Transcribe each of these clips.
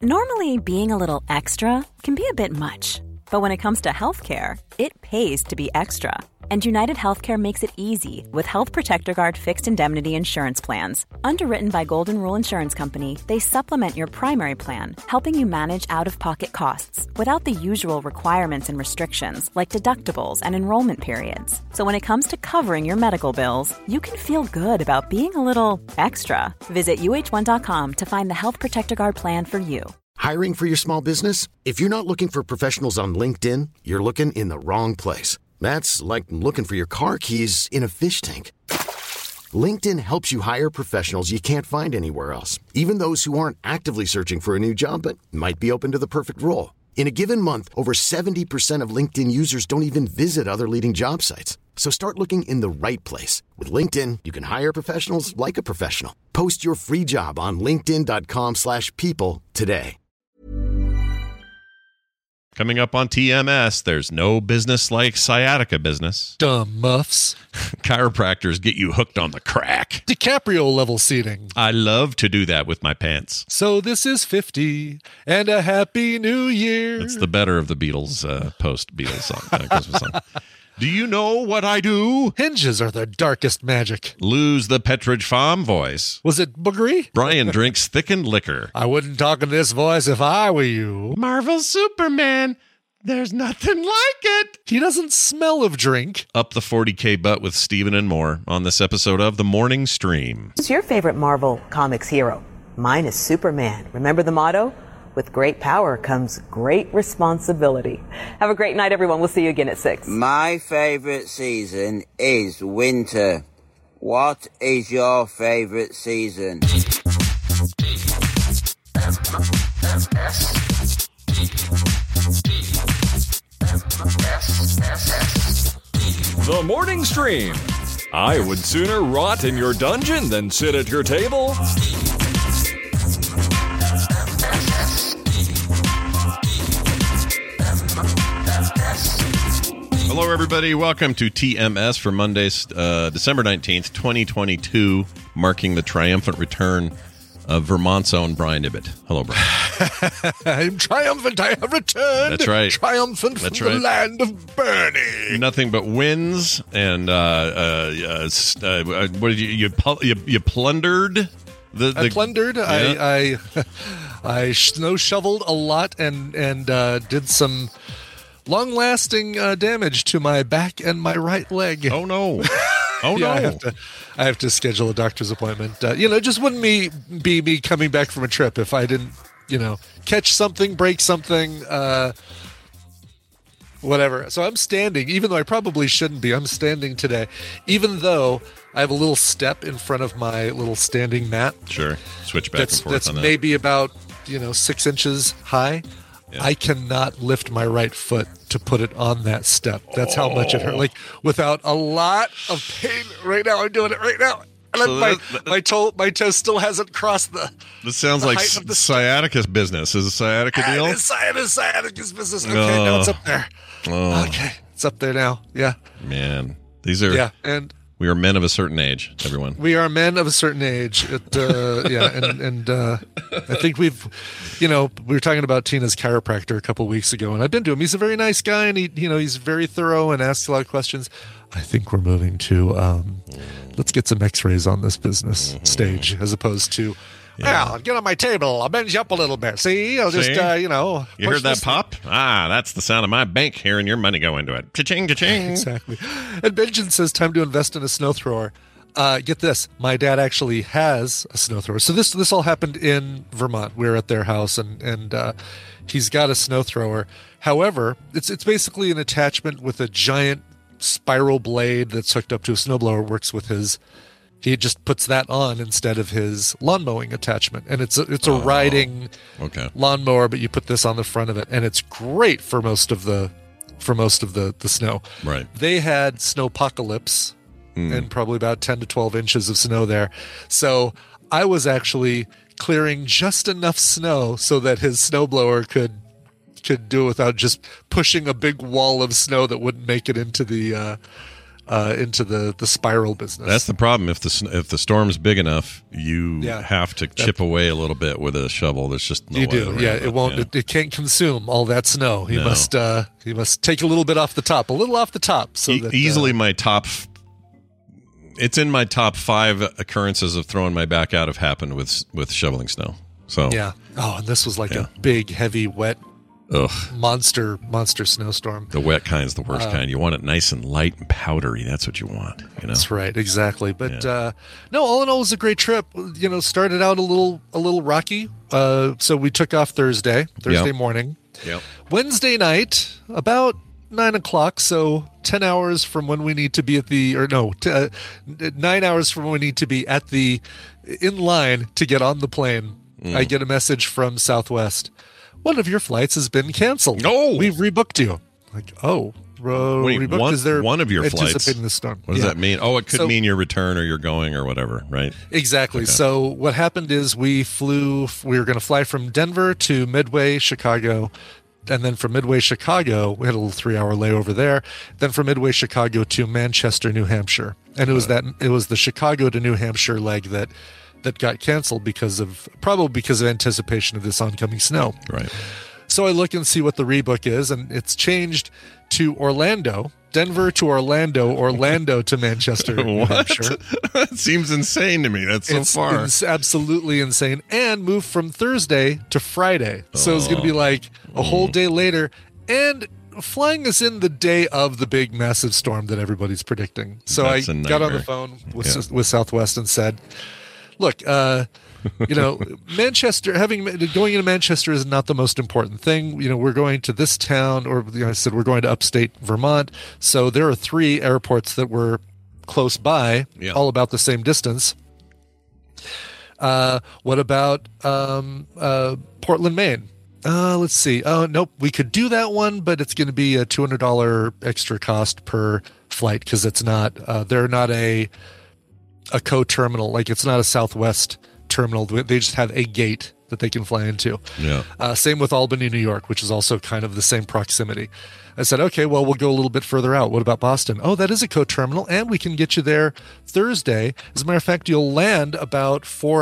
Normally, being a little extra can be a bit much, but when it comes to healthcare, it pays to be extra. And United Healthcare makes it easy with Health Protector Guard fixed indemnity insurance plans. Underwritten by Golden Rule Insurance Company, they supplement your primary plan, helping you manage out-of-pocket costs without the usual requirements and restrictions like deductibles and enrollment periods. So when it comes to covering your medical bills, you can feel good about being a little extra. Visit uh1.com to find the Health Protector Guard plan for you. Hiring for your small business? If you're not looking for professionals on LinkedIn, you're looking in the wrong place. That's like looking for your car keys in a fish tank. LinkedIn helps you hire professionals you can't find anywhere else, even those who aren't actively searching for a new job but might be open to the perfect role. In a given month, over 70% of LinkedIn users don't even visit other leading job sites. So start looking in the right place. With LinkedIn, you can hire professionals like a professional. Post your free job on linkedin.com/people today. Coming up on TMS, there's no business like sciatica business. Dumb muffs. Chiropractors get you hooked on the crack. DiCaprio level seating. I love to do that with my pants. So this is 50 and a happy new year. It's the better of the Beatles post-Beatles song, Christmas song. Do you know what I do? Hinges are the darkest magic. Lose the Petridge Farm voice. Was it boogery? Brian drinks thickened liquor. I wouldn't talk in this voice if I were you. Marvel Superman. There's nothing like it. He doesn't smell of drink. Up the 40K butt with Steven and more on this episode of The Morning Stream. Who's your favorite Marvel Comics hero? Mine is Superman. Remember the motto? With great power comes great responsibility. Have a great night, everyone. We'll see you again at 6. My favorite season is winter. What is your favorite season? The Morning Stream. I would sooner rot in your dungeon than sit at your table. Hello, everybody. Welcome to TMS for Monday, December 19th, 2022, marking the triumphant return of Vermont's own Brian Ibbett. Hello, Brian. I'm triumphant. I have returned. That's right. Triumphant from the land of Bernie. Nothing but wins and what did you plundered? I plundered. Yeah. I snow shoveled a lot and did some long-lasting damage to my back and my right leg. Oh no! Oh yeah, no! I have to schedule a doctor's appointment. It just wouldn't be me coming back from a trip if I didn't, catch something, break something, whatever. So I'm standing, even though I probably shouldn't be. I'm standing today, even though I have a little step in front of my little standing mat. Sure, switch back and forth that's on that. Maybe about 6 inches high. Yeah. I cannot lift my right foot to put it on that step. That's how much it hurt. Like, without a lot of pain right now. I'm doing it right now. And so my toe still hasn't crossed the. This sounds like sciatica business. Is it sciatica deal? It is sciatica's business. Okay, now it's up there. Okay, it's up there now. Yeah. Man, these are. And we are men of a certain age, everyone. We are men of a certain age. I think we were talking about Tina's chiropractor a couple weeks ago, and I've been to him. He's a very nice guy, and he's very thorough and asks a lot of questions. I think we're moving to let's get some X-rays on this business stage, as opposed to. Yeah. Well, get on my table. I'll bend you up a little bit. See? I'll just, You heard that pop? That's the sound of my bank hearing your money go into it. Cha-ching, cha-ching. Exactly. And Benjamin says, time to invest in a snow thrower. Get this. My dad actually has a snow thrower. So this all happened in Vermont. We were at their house, and he's got a snow thrower. However, it's basically an attachment with a giant spiral blade that's hooked up to a snowblower. Works with his... He just puts that on instead of his lawn mowing attachment, and it's a riding lawnmower, but you put this on the front of it, and it's great for most of the snow. Right. They had snowpocalypse and probably about 10 to 12 inches of snow there, so I was actually clearing just enough snow so that his snowblower could do it without just pushing a big wall of snow that wouldn't make it into the into the spiral business. That's the problem. If the storm's big enough, you have to chip away a little bit with a shovel. There's just no you way do. around Yeah, it. it won't. Yeah. It can't consume all that snow. He must take a little bit off the top, a little off the top. So that, easily my top. It's in my top 5 occurrences of throwing my back out have happened with shoveling snow. So yeah. Oh, and this was like a big, heavy, wet. Ugh. Monster snowstorm. The wet kind's the worst kind. You want it nice and light and powdery. That's what you want. That's right, exactly. But no, all in all, it was a great trip. Started out a little rocky. So we took off Thursday morning. Yep. Wednesday night, about 9:00. So 10 hours from when we need to be 9 hours from when we need to be in line to get on the plane. I get a message from Southwest. One of your flights has been canceled. No, we've rebooked you. Like, rebooked? Is there one of your flights? Anticipating the storm. What does that mean? Oh, it could mean your return or you're going or whatever, right? Exactly. Okay. So what happened is we were going to fly from Denver to Midway, Chicago. And then from Midway, Chicago, we had a little 3-hour layover there. Then from Midway, Chicago to Manchester, New Hampshire. And it was the Chicago to New Hampshire leg that got canceled because of anticipation of this oncoming snow. Right. So I look and see what the rebook is, and it's changed to Orlando, Denver to Orlando to Manchester, New Hampshire. That seems insane to me. That's so far. It's absolutely insane. And moved from Thursday to Friday. So it's going to be like a whole day later. And flying us in the day of the big, massive storm that everybody's predicting. So That's I a got on the nightmare. phone with Southwest and said, look, Manchester, going into Manchester is not the most important thing. We're going to this town, or I said we're going to upstate Vermont. So there are 3 airports that were close by, all about the same distance. What about Portland, Maine? Let's see. Oh, nope. We could do that one, but it's going to be a $200 extra cost per flight because it's not. They're not a co-terminal. Like it's not a Southwest terminal. They just have a gate that they can fly into. Yeah. Same with Albany, New York, which is also kind of the same proximity. I said, okay, well, we'll go a little bit further out. What about Boston? Oh, that is a co-terminal, and we can get you there Thursday. As a matter of fact, you'll land about 3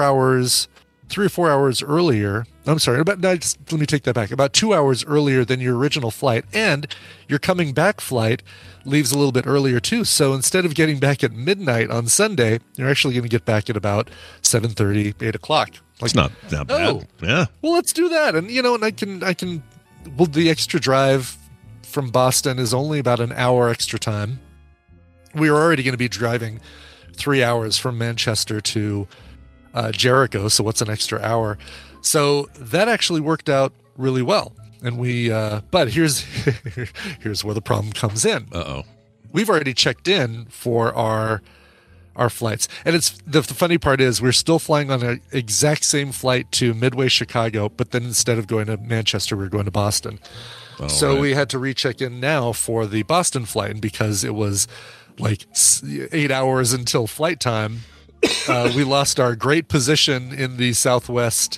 or 4 hours earlier. I'm sorry, let me take that back. About 2 hours earlier than your original flight, and your coming back flight leaves a little bit earlier too. So instead of getting back at midnight on Sunday, you're actually going to get back at about 7:30, 8 o'clock. It's not that bad. Yeah. Well, let's do that. And and I can. Well, the extra drive from Boston is only about an hour extra time. We are already going to be driving 3 hours from Manchester to Jericho. So what's an extra hour? So that actually worked out really well. And but here's where the problem comes in. Uh-oh. We've already checked in for our flights. And it's the funny part is we're still flying on an exact same flight to Midway, Chicago, but then instead of going to Manchester, we're going to Boston. So we had to recheck in now for the Boston flight. And because it was like 8 hours until flight time, we lost our great position in the Southwest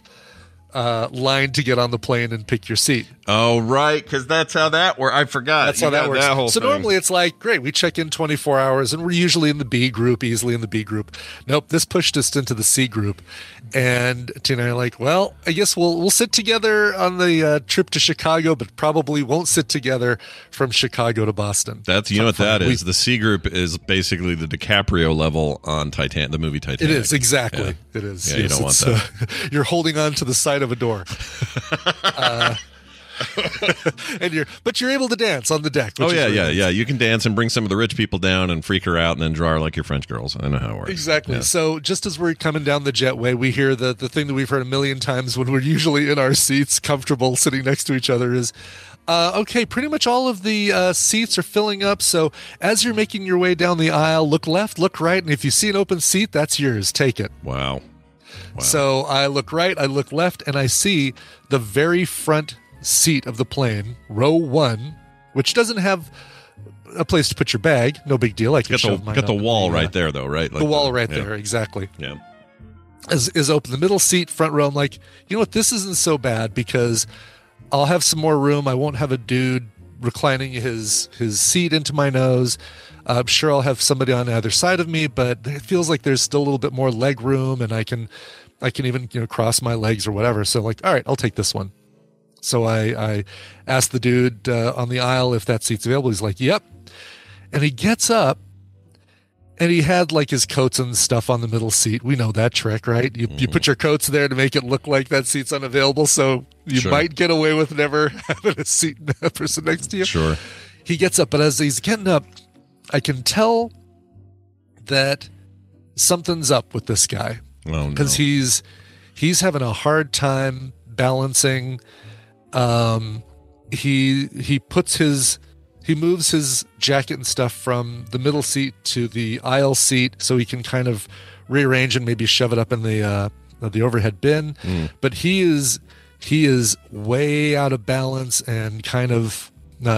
line to get on the plane and pick your seat. Oh, right, because that's how that works. I forgot. That's how that works. That whole so thing. normally it's like, great, we check in 24 hours, and we're usually in the B group, easily in the B group. Nope, this pushed us into the C group. And Tina and I are like, well, I guess we'll sit together on the trip to Chicago, but probably won't sit together from Chicago to Boston. That's what that is. The C group is basically the DiCaprio level on the movie Titanic. It is, exactly. Yeah. It is. Yeah, you don't want that. You're holding on to the side of a door. and you're able to dance on the deck. Oh yeah, yeah. You can dance and bring some of the rich people down and freak her out and then draw her like your French girls. I know how it works. Exactly. Yeah. So just as we're coming down the jetway, we hear the thing that we've heard a million times when we're usually in our seats, comfortable, sitting next to each other is, okay, pretty much all of the seats are filling up. So as you're making your way down the aisle, look left, look right, and if you see an open seat, that's yours. Take it. Wow. So I look right, I look left, and I see the very front seat of the plane, row 1, which doesn't have a place to put your bag. No big deal. I can shove mine got the up wall in right there, though, right? Like the wall right there, exactly. Yeah. Is open. The middle seat, front row. I'm like, you know what? This isn't so bad because I'll have some more room. I won't have a dude reclining his seat into my nose. I'm sure I'll have somebody on either side of me, but it feels like there's still a little bit more leg room, and I can even, cross my legs or whatever. So like, all right, I'll take this one. So I asked the dude on the aisle if that seat's available. He's like, yep. And he gets up, and he had like his coats and stuff on the middle seat. We know that trick, right? You put your coats there to make it look like that seat's unavailable, so you might get away with never having a seat a person next to you. Sure. He gets up, but as he's getting up, I can tell that something's up with this guy. Oh, no. Because he's having a hard time balancing. He moves his jacket and stuff from the middle seat to the aisle seat so he can kind of rearrange and maybe shove it up in the overhead bin. But he is way out of balance and kind of not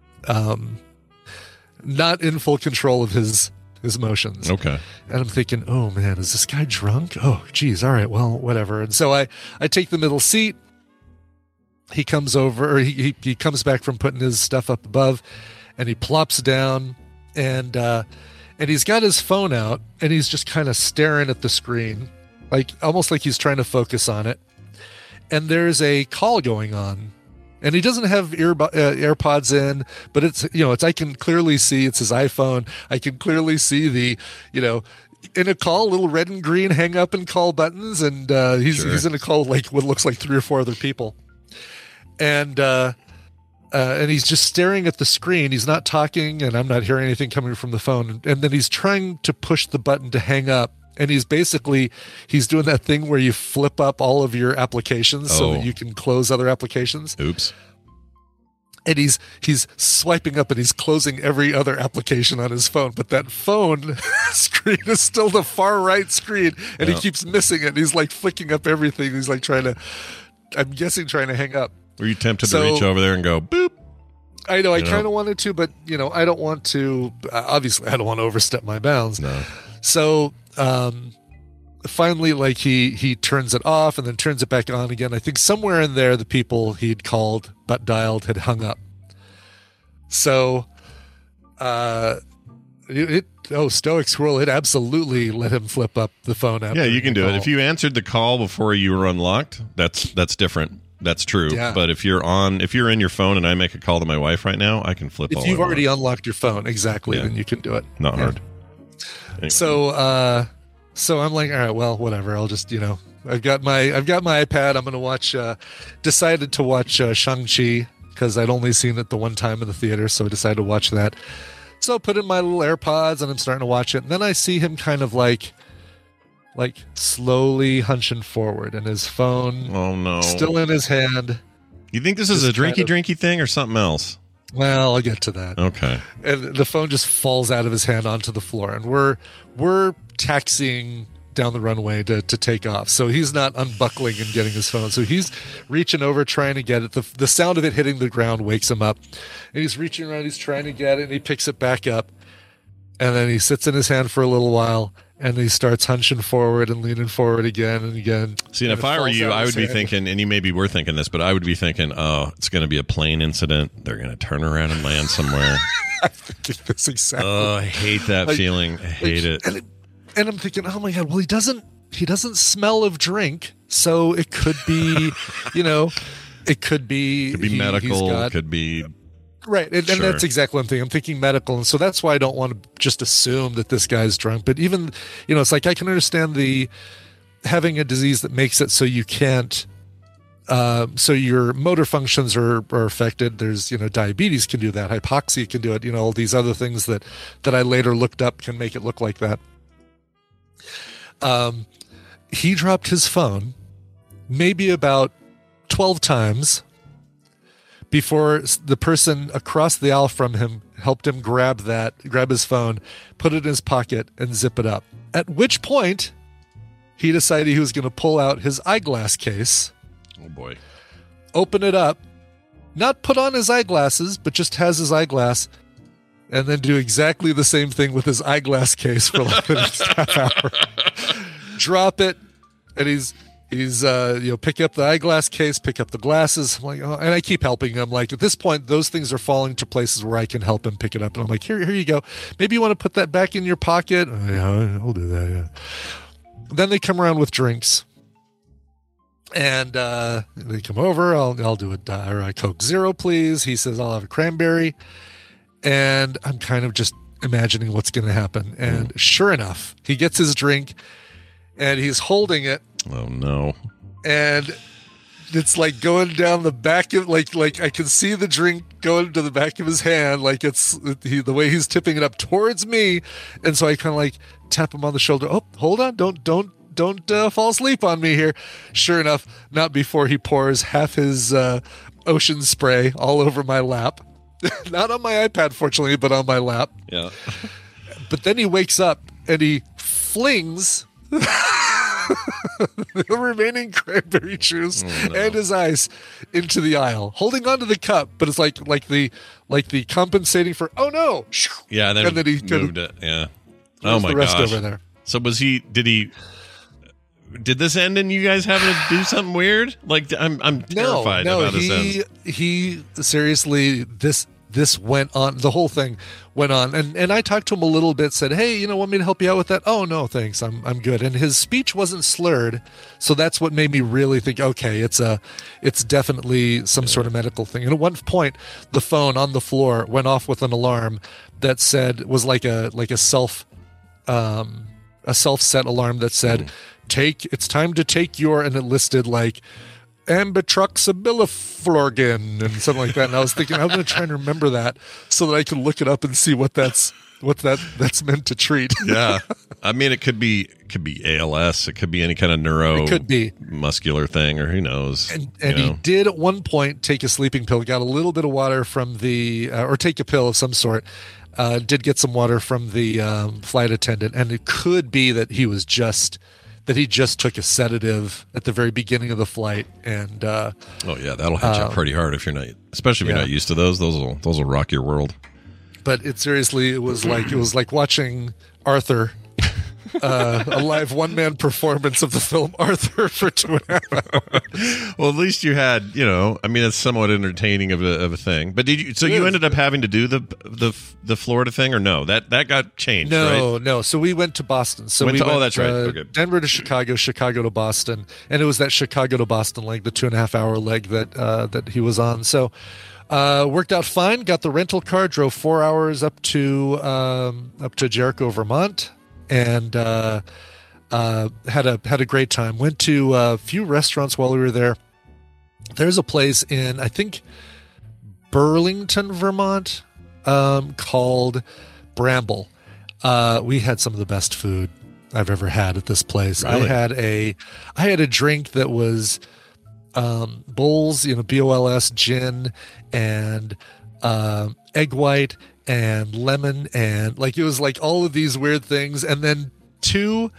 in full control of his motions. Okay. And I'm thinking, oh man, is this guy drunk? Oh geez, all right, well, whatever. And so I take the middle seat. He comes over, or he comes back from putting his stuff up above, and he plops down, and he's got his phone out, and he's just kind of staring at the screen, like almost like he's trying to focus on it. And there's a call going on, and he doesn't have AirPods in, but it's I can clearly see it's his iPhone. I can clearly see the in a call, little red and green hang up and call buttons, and he's in a call like what looks like 3 or 4 other people. And he's just staring at the screen. He's not talking, and I'm not hearing anything coming from the phone. And then he's trying to push the button to hang up. And he's doing that thing where you flip up all of your applications so that you can close other applications. Oops. And he's swiping up, and he's closing every other application on his phone. But that phone screen is still the far right screen, and he keeps missing it. He's like flicking up everything. He's like trying to hang up. Were you tempted to reach over there and go, boop? I know, I kind of wanted to, but, I don't want to, obviously, I don't want to overstep my bounds. No. So, finally, like, he turns it off and then turns it back on again. I think somewhere in there, the people he'd called, but dialed, had hung up. So, Stoic Squirrel, it absolutely let him flip up the phone after. Yeah, you can do call. it. If you answered the call before you were unlocked, that's different. That's true. Yeah. But if you're in your phone and I make a call to my wife right now, I can flip all If you've over. already unlocked your phone, exactly, then you can do it. Not hard. Anyway. So I'm like, all right, well, whatever. I'll just, I've got my iPad. I'm going to watch, decided to watch Shang-Chi because I'd only seen it the one time in the theater. So I decided to watch that. So I put in my little AirPods and I'm starting to watch it. And then I see him kind of like slowly hunching forward, and his phone still in his hand. You think this is a drinky thing or something else? Well, I'll get to that. Okay. And the phone just falls out of his hand onto the floor, and we're taxiing down the runway to take off. So he's not unbuckling and getting his phone. So he's reaching over, trying to get it. The sound of it hitting the ground wakes him up, and he's reaching around, he's trying to get it, and he picks it back up, and then he sits in his hand for a little while. And he starts hunching forward and leaning forward again and again. See, and if I were you, I would be thinking, and you maybe were thinking this, but I would be thinking, oh, it's going to be a plane incident. They're going to turn around and land somewhere. I think this exactly. Oh, I hate that feeling. I hate it. And I'm thinking, oh my God, well, he doesn't smell of drink. So it could be, it could be. Could be medical. It could be. Right, and that's exactly what I'm thinking. I'm thinking medical, and so that's why I don't want to just assume that this guy's drunk. But even, it's like I can understand having a disease that makes it so you can't, so your motor functions are affected. There's, diabetes can do that, hypoxia can do it. All these other things that I later looked up can make it look like that. He dropped his phone maybe about 12 times. Before the person across the aisle from him helped him grab his phone, put it in his pocket, and zip it up. At which point, he decided he was going to pull out his eyeglass case. Oh, boy. Open it up, not put on his eyeglasses, but just has his eyeglass, and then do exactly the same thing with his eyeglass case for like the next half hour. Drop it, and he's He's picking up the eyeglass case, pick up the glasses. I'm like, oh, and I keep helping him. Like at this point, those things are falling to places where I can help him pick it up. And I'm like, here you go. Maybe you want to put that back in your pocket. Oh, yeah, I'll do that. Yeah. Then they come around with drinks, and they come over. I'll do a Coke Zero, please. He says I'll have a cranberry, and I'm kind of just imagining what's going to happen. And sure enough, he gets his drink, and he's holding it. Oh no! And it's like going down the back of like I can see the drink going to the back of his hand, like the way he's tipping it up towards me. And so I kind of like tap him on the shoulder. Oh, hold on, don't fall asleep on me here. Sure enough, not before he pours half his ocean spray all over my lap. Not on my iPad, fortunately, but on my lap. Yeah. But then he wakes up and he flings the remaining cranberry juice and his ice into the aisle, holding onto the cup, but it's like the compensating for no. Yeah, and then he moved it. Yeah. Oh my gosh. Over there. So did this end in you guys having to do something weird? Like I'm terrified about this end. He seriously this went on, the whole thing went on, and I talked to him a little bit, said, hey, want me to help you out with that? Oh no, thanks, I'm good. And his speech wasn't slurred, so that's what made me really think, okay, it's definitely some sort of medical thing. And at one point the phone on the floor went off with an alarm that was like a self-set alarm that said, it's time to take your, and it listed like amitriptyline and something like that. And I was thinking, I'm going to try and remember that so that I can look it up and see what that's meant to treat. Yeah, I mean, it could be ALS. It could be any kind of muscular thing, or who knows. And he did at one point take a sleeping pill, got a little bit of water from the, or take a pill of some sort. Did get some water from the flight attendant, and it could be that he just took a sedative at the very beginning of the flight. And that'll hit you pretty hard if you're not, especially if you're not used to those. Those will rock your world. But it was like watching Arthur, a live one-man performance of the film Arthur for 2.5 hours. Well, at least you had, it's somewhat entertaining of a thing. But did you? So you ended up having to do the Florida thing, or no? That got changed. No. So we went to Boston. So that's right. Okay. Denver to Chicago to Boston, and it was that Chicago to Boston leg, the 2.5 hour leg that he was on. So. Worked out fine. Got the rental car. Drove 4 hours up to Jericho, Vermont, and had a great time. Went to a few restaurants while we were there. There's a place in, I think, Burlington, Vermont, called Bramble. We had some of the best food I've ever had at this place. Really? I had a drink that was Bols, BOLS gin and egg white and lemon, and it was like all of these weird things, and then 2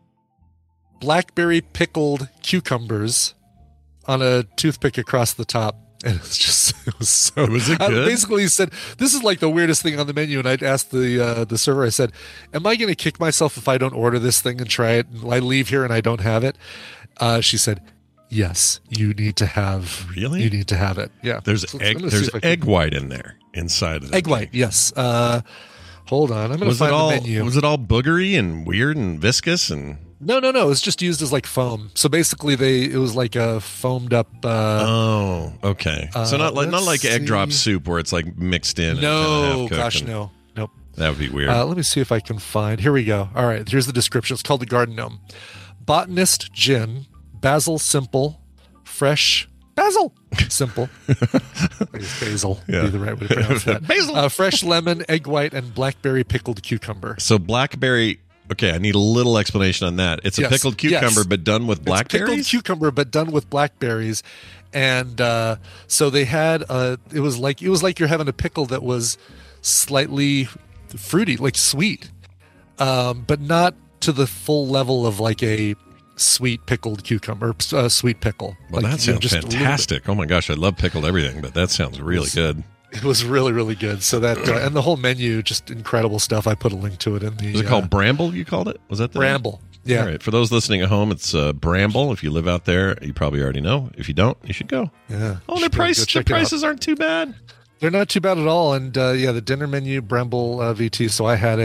blackberry pickled cucumbers on a toothpick across the top. And it was it good? I basically said, this is like the weirdest thing on the menu. And I'd asked the server, I said, am I going to kick myself if I don't order this thing and try it? And I leave here and I don't have it. She said, yes, you need to have. Really? You need to have it. Yeah. There's egg white in there inside of it. Egg white, yes. Hold on, I'm going to find the menu. Was it all boogery and weird and viscous and? No. It was just used as like foam. So basically, it was like a foamed up. Oh, okay. So not like egg drop soup where it's like mixed in. No, gosh, no, nope. That would be weird. Let me see if I can find. Here we go. All right, here's the description. It's called the Garden Gnome. Botanist gin. Basil simple, fresh basil simple. I guess basil would be the right way to pronounce that. Basil, fresh lemon, egg white, and blackberry pickled cucumber. So blackberry. Okay, I need a little explanation on that. It's a pickled cucumber, but done with blackberries. It's pickled cucumber, but done with blackberries, and so they had. It was like you're having a pickle that was slightly fruity, like sweet, but not to the full level of like a sweet pickled cucumber, sweet pickle. Well, that sounds fantastic. Oh my gosh, I love pickled everything, but that sounds really good. It was really, really good. So that and the whole menu, just incredible stuff. I put a link to it in the. Was it called Bramble? You called it? Was that the Bramble? Yeah. All right. For those listening at home, it's Bramble. If you live out there, you probably already know. If you don't, you should go. Yeah. Oh, the prices aren't too bad. They're not too bad at all. And the dinner menu, Bramble VT. So I had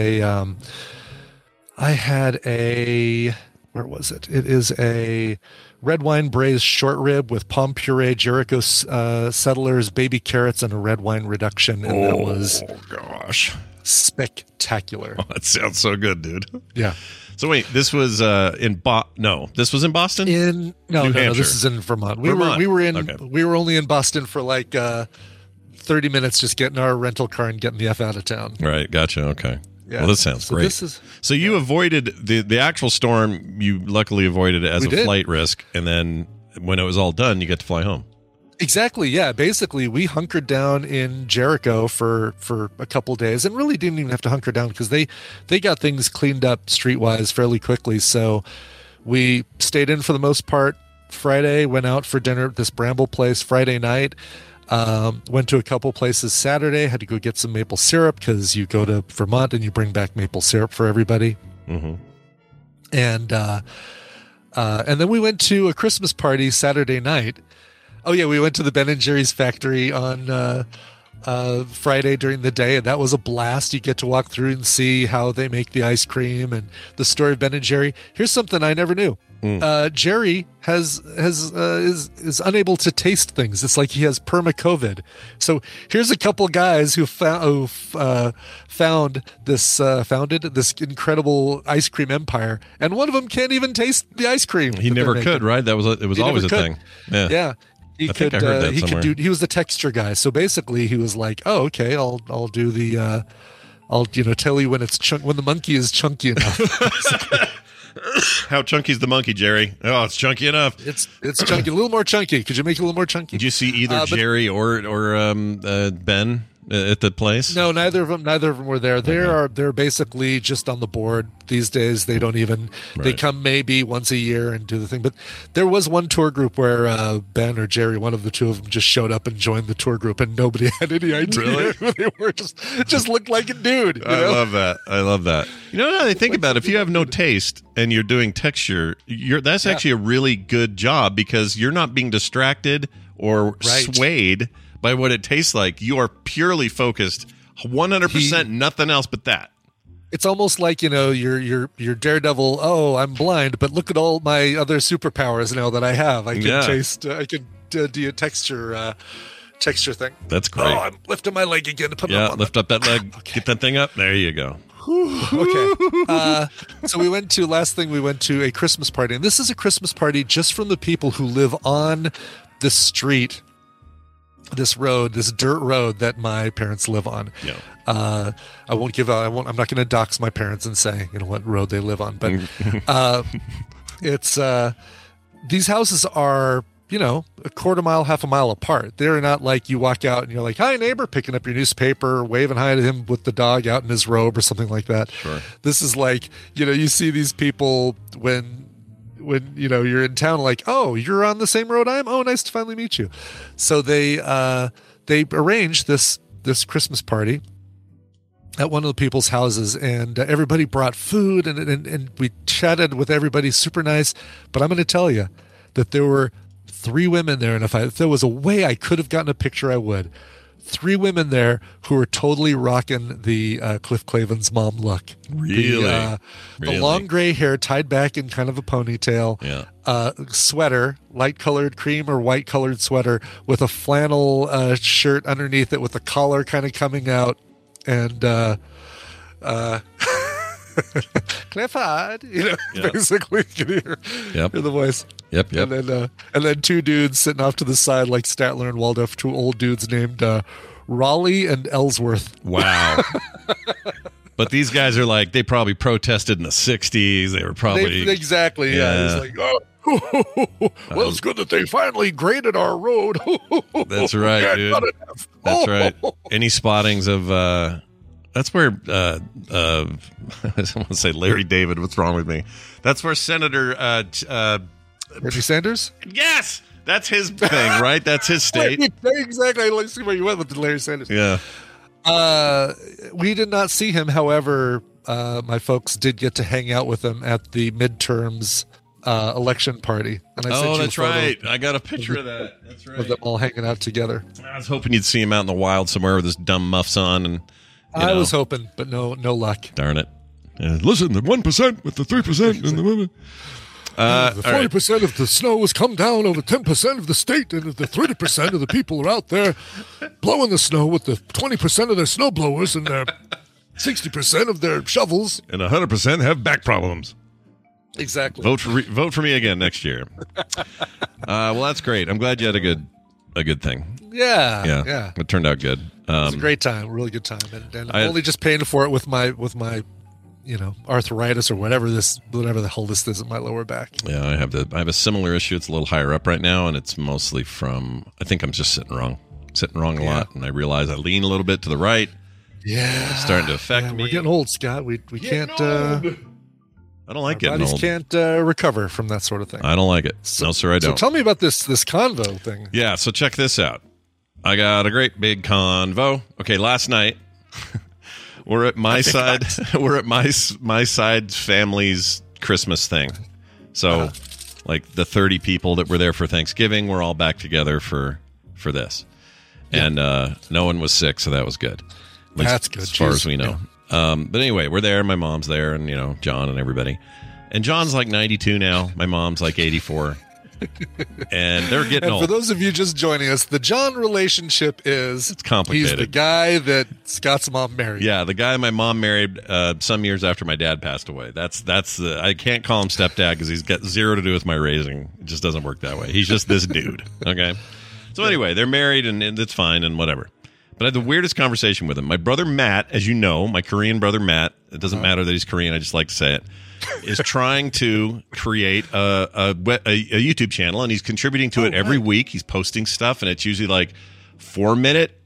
a, where was it? It is a red wine braised short rib with palm puree, Jericho settlers, baby carrots, and a red wine reduction. And that was, gosh, spectacular. Oh, that sounds so good, dude. Yeah. So wait, this was this was in Boston? No, Hampshire. this is in Vermont. We were only in Boston for like 30 minutes, just getting our rental car and getting the F out of town. Right, gotcha. Okay. Yeah. Well, this sounds great. So you avoided the actual storm. You luckily avoided it as a flight risk, and then when it was all done, you get to fly home. Exactly. Yeah. Basically, we hunkered down in Jericho for a couple days, and really didn't even have to hunker down because they got things cleaned up streetwise fairly quickly. So we stayed in for the most part. Friday, went out for dinner at this Bramble place Friday night. Went to a couple places Saturday. Had to go get some maple syrup because you go to Vermont and you bring back maple syrup for everybody. Mm-hmm. And then we went to a Christmas party Saturday night. Oh yeah, we went to the Ben & Jerry's factory on Friday during the day, and that was a blast. You get to walk through and see how they make the ice cream and the story of Ben & Jerry. Here's something I never knew. Jerry is unable to taste things. It's like he has perma-COVID. So here's a couple guys who founded this incredible ice cream empire, and one of them can't even taste the ice cream. He never could, right? It was always a thing. Yeah. I think I heard that somewhere. He was the texture guy. So basically he was like, oh, okay, I'll do the, I'll tell you when when the monkey is chunky enough. How chunky's the monkey, Jerry? Oh, it's chunky enough. It's chunky, a little more chunky. Could you make it a little more chunky? Did you see either Jerry or Ben at the place? No, neither of them were there. They're basically just on the board these days. They don't even they come maybe once a year and do the thing. But there was one tour group where Ben or Jerry, one of the two of them, just showed up and joined the tour group, and nobody had any idea who they were. Just looked like a dude. I love that. You know what I think about? If you have no taste and you're doing texture, that's actually a really good job because you're not being distracted or swayed by what it tastes like. You are purely focused 100%, nothing else but that. It's almost like, you're Daredevil. Oh, I'm blind, but look at all my other superpowers now that I have. I can taste. I can do a texture thing. That's great. Oh, I'm lifting my leg again to put it up. Lift up that leg. Okay. Get that thing up. There you go. Okay. So we went to a Christmas party, and this is a Christmas party just from the people who live on the street, this dirt road that my parents live on. Yeah. I'm not going to dox my parents and say, what road they live on, but it's these houses are, a quarter mile, half a mile apart. They're not like you walk out and you're like, hi neighbor, picking up your newspaper, waving hi to him with the dog out in his robe or something like that. Sure. This is like, you see these people when you're in town, like, oh, you're on the same road I am. Oh, nice to finally meet you. So they arranged this Christmas party at one of the people's houses, and everybody brought food, and we chatted with everybody, super nice. But I'm going to tell you that there were 3 women there, and if there was a way I could have gotten a picture, I would. 3 women there who were totally rocking the Cliff Clavin's mom look. Really? The long gray hair tied back in kind of a ponytail. Yeah. Sweater, light colored cream or white colored sweater with a flannel shirt underneath it with the collar kind of coming out. And Clifford, basically you can hear the voice. Yep. And then 2 dudes sitting off to the side like Statler and Waldorf, 2 old dudes named Raleigh and Ellsworth. Wow. But these guys are like, they probably protested in the 60s. They were probably... Exactly, yeah. It's like, well, it's good that they finally graded our road. That's right, dude. That's right. Any spottings of... that's where... I want to say Larry David. What's wrong with me? That's where Senator... Bernie Sanders? Yes! That's his thing, right? That's his state. Exactly. Let's see where you went with the Larry Sanders. Yeah. We did not see him. However, my folks did get to hang out with them at the midterms election party. And I sent you that's a photo right. I got a picture of that. That's right. of them all hanging out together. I was hoping you'd see him out in the wild somewhere with his dumb muffs on. And I was hoping, but no luck. Darn it. Listen, the 1% with the 3% and the women. The 40% of the snow has come down over 10% of the state, and the 30% of the people are out there blowing the snow with the 20% of their snow blowers and their 60% of their shovels. And 100% have back problems. Exactly. Vote for me again next year. Well, that's great. I'm glad you had a good thing. Yeah. It turned out good. It was a great time, really good time, and I'm only just paying for it with my arthritis or whatever the hell this is in my lower back. Yeah, I have a similar issue. It's a little higher up right now, and it's mostly from, I think I'm just sitting wrong a lot, and I realize I lean a little bit to the right. Yeah, it's starting to affect me. We're getting old, Scott. We can't. I don't like getting old. Bodies can't recover from that sort of thing. I don't like it. No, sir, I don't. So tell me about this convo thing. Yeah, so check this out. I got a great big convo. Okay, last night we're at my side. We're at my side's family's Christmas thing. So, like the 30 people that were there for Thanksgiving, we're all back together for this, and no one was sick, so that was good. That's good, as far as we know. Yeah. But anyway, we're there. My mom's there, and John and everybody. And John's like 92 now. My mom's like 84. And they're getting old. For those of you just joining us, the John relationship it's complicated. He's the guy that Scott's mom married. Yeah, the guy my mom married some years after my dad passed away. That's I can't call him stepdad because he's got zero to do with my raising. It just doesn't work that way. He's just this dude. Okay. So anyway, they're married and it's fine and whatever. But I had the weirdest conversation with him. My brother Matt, as you know, my Korean brother Matt, it doesn't matter that he's Korean, I just like to say it, is trying to create a YouTube channel, and he's contributing to it every week. He's posting stuff, and it's usually like 4-minute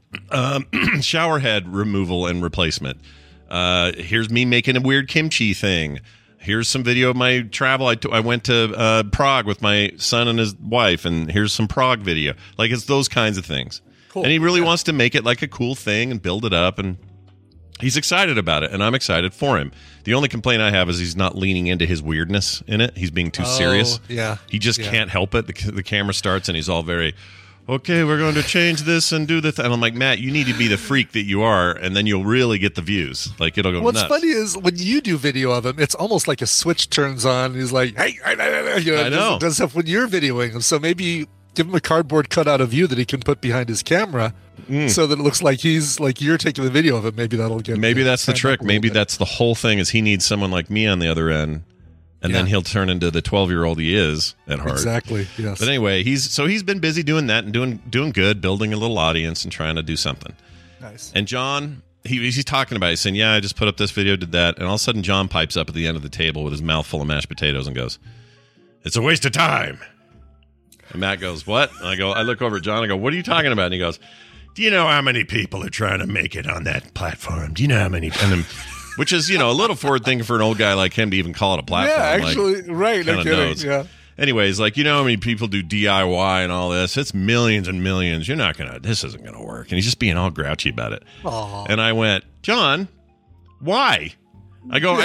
shower head removal and replacement. Here's me making a weird kimchi thing. Here's some video of my travel. I went to Prague with my son and his wife, and here's some Prague video. Like, it's those kinds of things. Cool. And he really wants to make it like a cool thing and build it up, and he's excited about it, and I'm excited for him. The only complaint I have is he's not leaning into his weirdness in it. He's being too serious. Yeah. He just can't help it. The camera starts, and he's all very, okay, we're going to change this and do this. And I'm like, Matt, you need to be the freak that you are, and then you'll really get the views. Like, it'll go What's nuts. funny is when you do video of him, it's almost like a switch turns on, and he's like, hey, I know. Does stuff when you're videoing him. So maybe give him a cardboard cutout of you that he can put behind his camera so that it looks like he's like you're taking the video of it. Maybe that'll get. Maybe that's the trick. Maybe that's the whole thing is he needs someone like me on the other end, and then he'll turn into the 12-year-old he is at heart. Exactly. Yes. But anyway, he's been busy doing that and doing good, building a little audience and trying to do something. Nice. And John, he's talking about it. He's saying, yeah, I just put up this video, did that. And all of a sudden, John pipes up at the end of the table with his mouth full of mashed potatoes and goes, it's a waste of time. And Matt goes, what? And I look over at John and I go, what are you talking about? And he goes, do you know how many people are trying to make it on that platform? Do you know how many? And then, which is, a little forward thinking for an old guy like him to even call it a platform. Yeah, actually, right. No kidding. Knows. Yeah. Anyways, like, how many people do DIY and all this? It's millions and millions. This isn't going to work. And he's just being all grouchy about it. Aww. And I went, John, why? I go,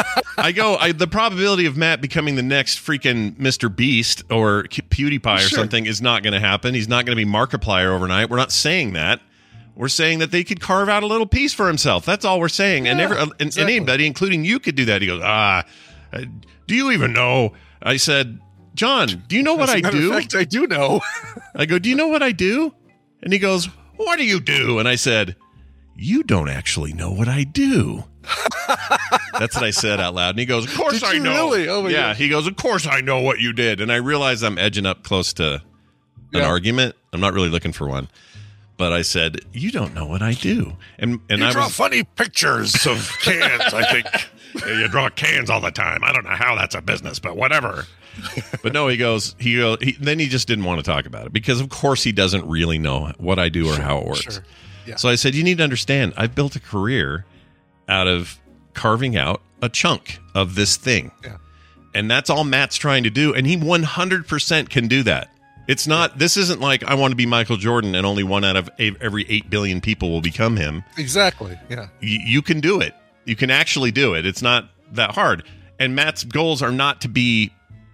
the probability of Matt becoming the next freaking Mr. Beast or PewDiePie or something is not going to happen. He's not going to be Markiplier overnight. We're not saying that. We're saying that they could carve out a little piece for himself. That's all we're saying. Yeah, and anybody, including you, could do that. He goes, do you even know? I said, John, do you know what I do? In fact, I do know. I go, do you know what I do? And he goes, what do you do? And I said, you don't actually know what I do. That's what I said out loud. And he goes, of course I know. Really? Oh my God. He goes, of course I know what you did. And I realized I'm edging up close to an argument. I'm not really looking for one. But I said, you don't know what I do. And I draw funny pictures of cans, I think. You draw cans all the time. I don't know how that's a business, but whatever. But no, then he just didn't want to talk about it because, of course, he doesn't really know what I do or how it works. Sure. Yeah. So I said, you need to understand, I've built a career out of carving out a chunk of this thing. Yeah. And that's all Matt's trying to do. And he 100% can do that. It's not, this isn't like I want to be Michael Jordan and only one out of every 8 billion people will become him. Exactly. Yeah. You can do it. You can actually do it. It's not that hard. And Matt's goals are not to be,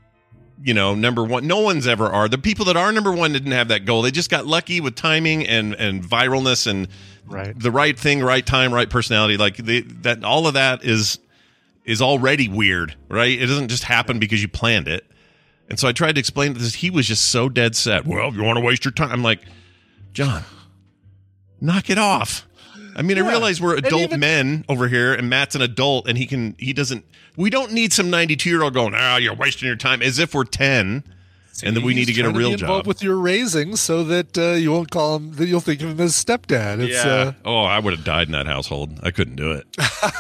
number one. No one's ever are. The people that are number one didn't have that goal. They just got lucky with timing and viralness and the right thing, right time, right personality. Like that, all of that is already weird, right? It doesn't just happen because you planned it. And so I tried to explain this. He was just so dead set. Well, if you want to waste your time, I'm like, John, knock it off. I mean, I realize we're adult men over here, and Matt's an adult, and we don't need some 92-year-old going, you're wasting your time, as if we're 10, and that we need to get a real job. Involved with your raising so that you won't call him, that you'll think of him as stepdad. I would have died in that household. I couldn't do it.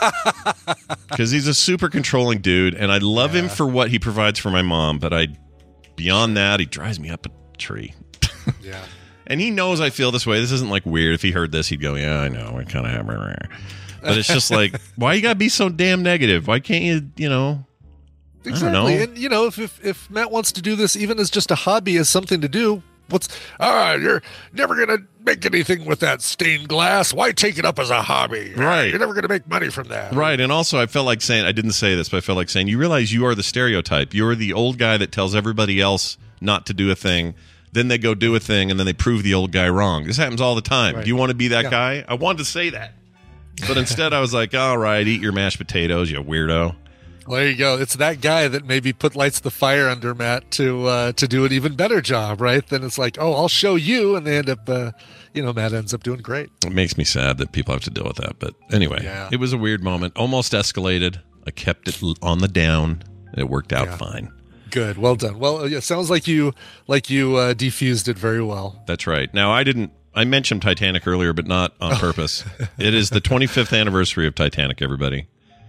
Because he's a super controlling dude, and I love him for what he provides for my mom, but beyond that, he drives me up a tree. Yeah. And he knows I feel this way. This isn't like weird. If he heard this, he'd go, yeah, I know. I kind of have. But it's just like, why you got to be so damn negative? Why can't you, Exactly. I don't know. And, if Matt wants to do this, even as just a hobby, as something to do, you're never going to make anything with that stained glass. Why take it up as a hobby? Right. You're never going to make money from that. Right. And also, I felt like saying, I didn't say this, but I felt like saying, you realize you are the stereotype. You're the old guy that tells everybody else not to do a thing. Then they go do a thing, and then they prove the old guy wrong. This happens all the time. Right. Do you want to be that guy? I wanted to say that. But instead, I was like, all right, eat your mashed potatoes, you weirdo. Well, there you go. It's that guy that maybe lights the fire under Matt to do an even better job, right? Then it's like, I'll show you, and they end up, Matt ends up doing great. It makes me sad that people have to deal with that. But anyway, It was a weird moment. Almost escalated. I kept it on the down. It worked out fine. Good. Well done. Well, it sounds like you defused it very well. That's right. Now, I mentioned Titanic earlier, but not on purpose. It is the 25th anniversary of Titanic, everybody.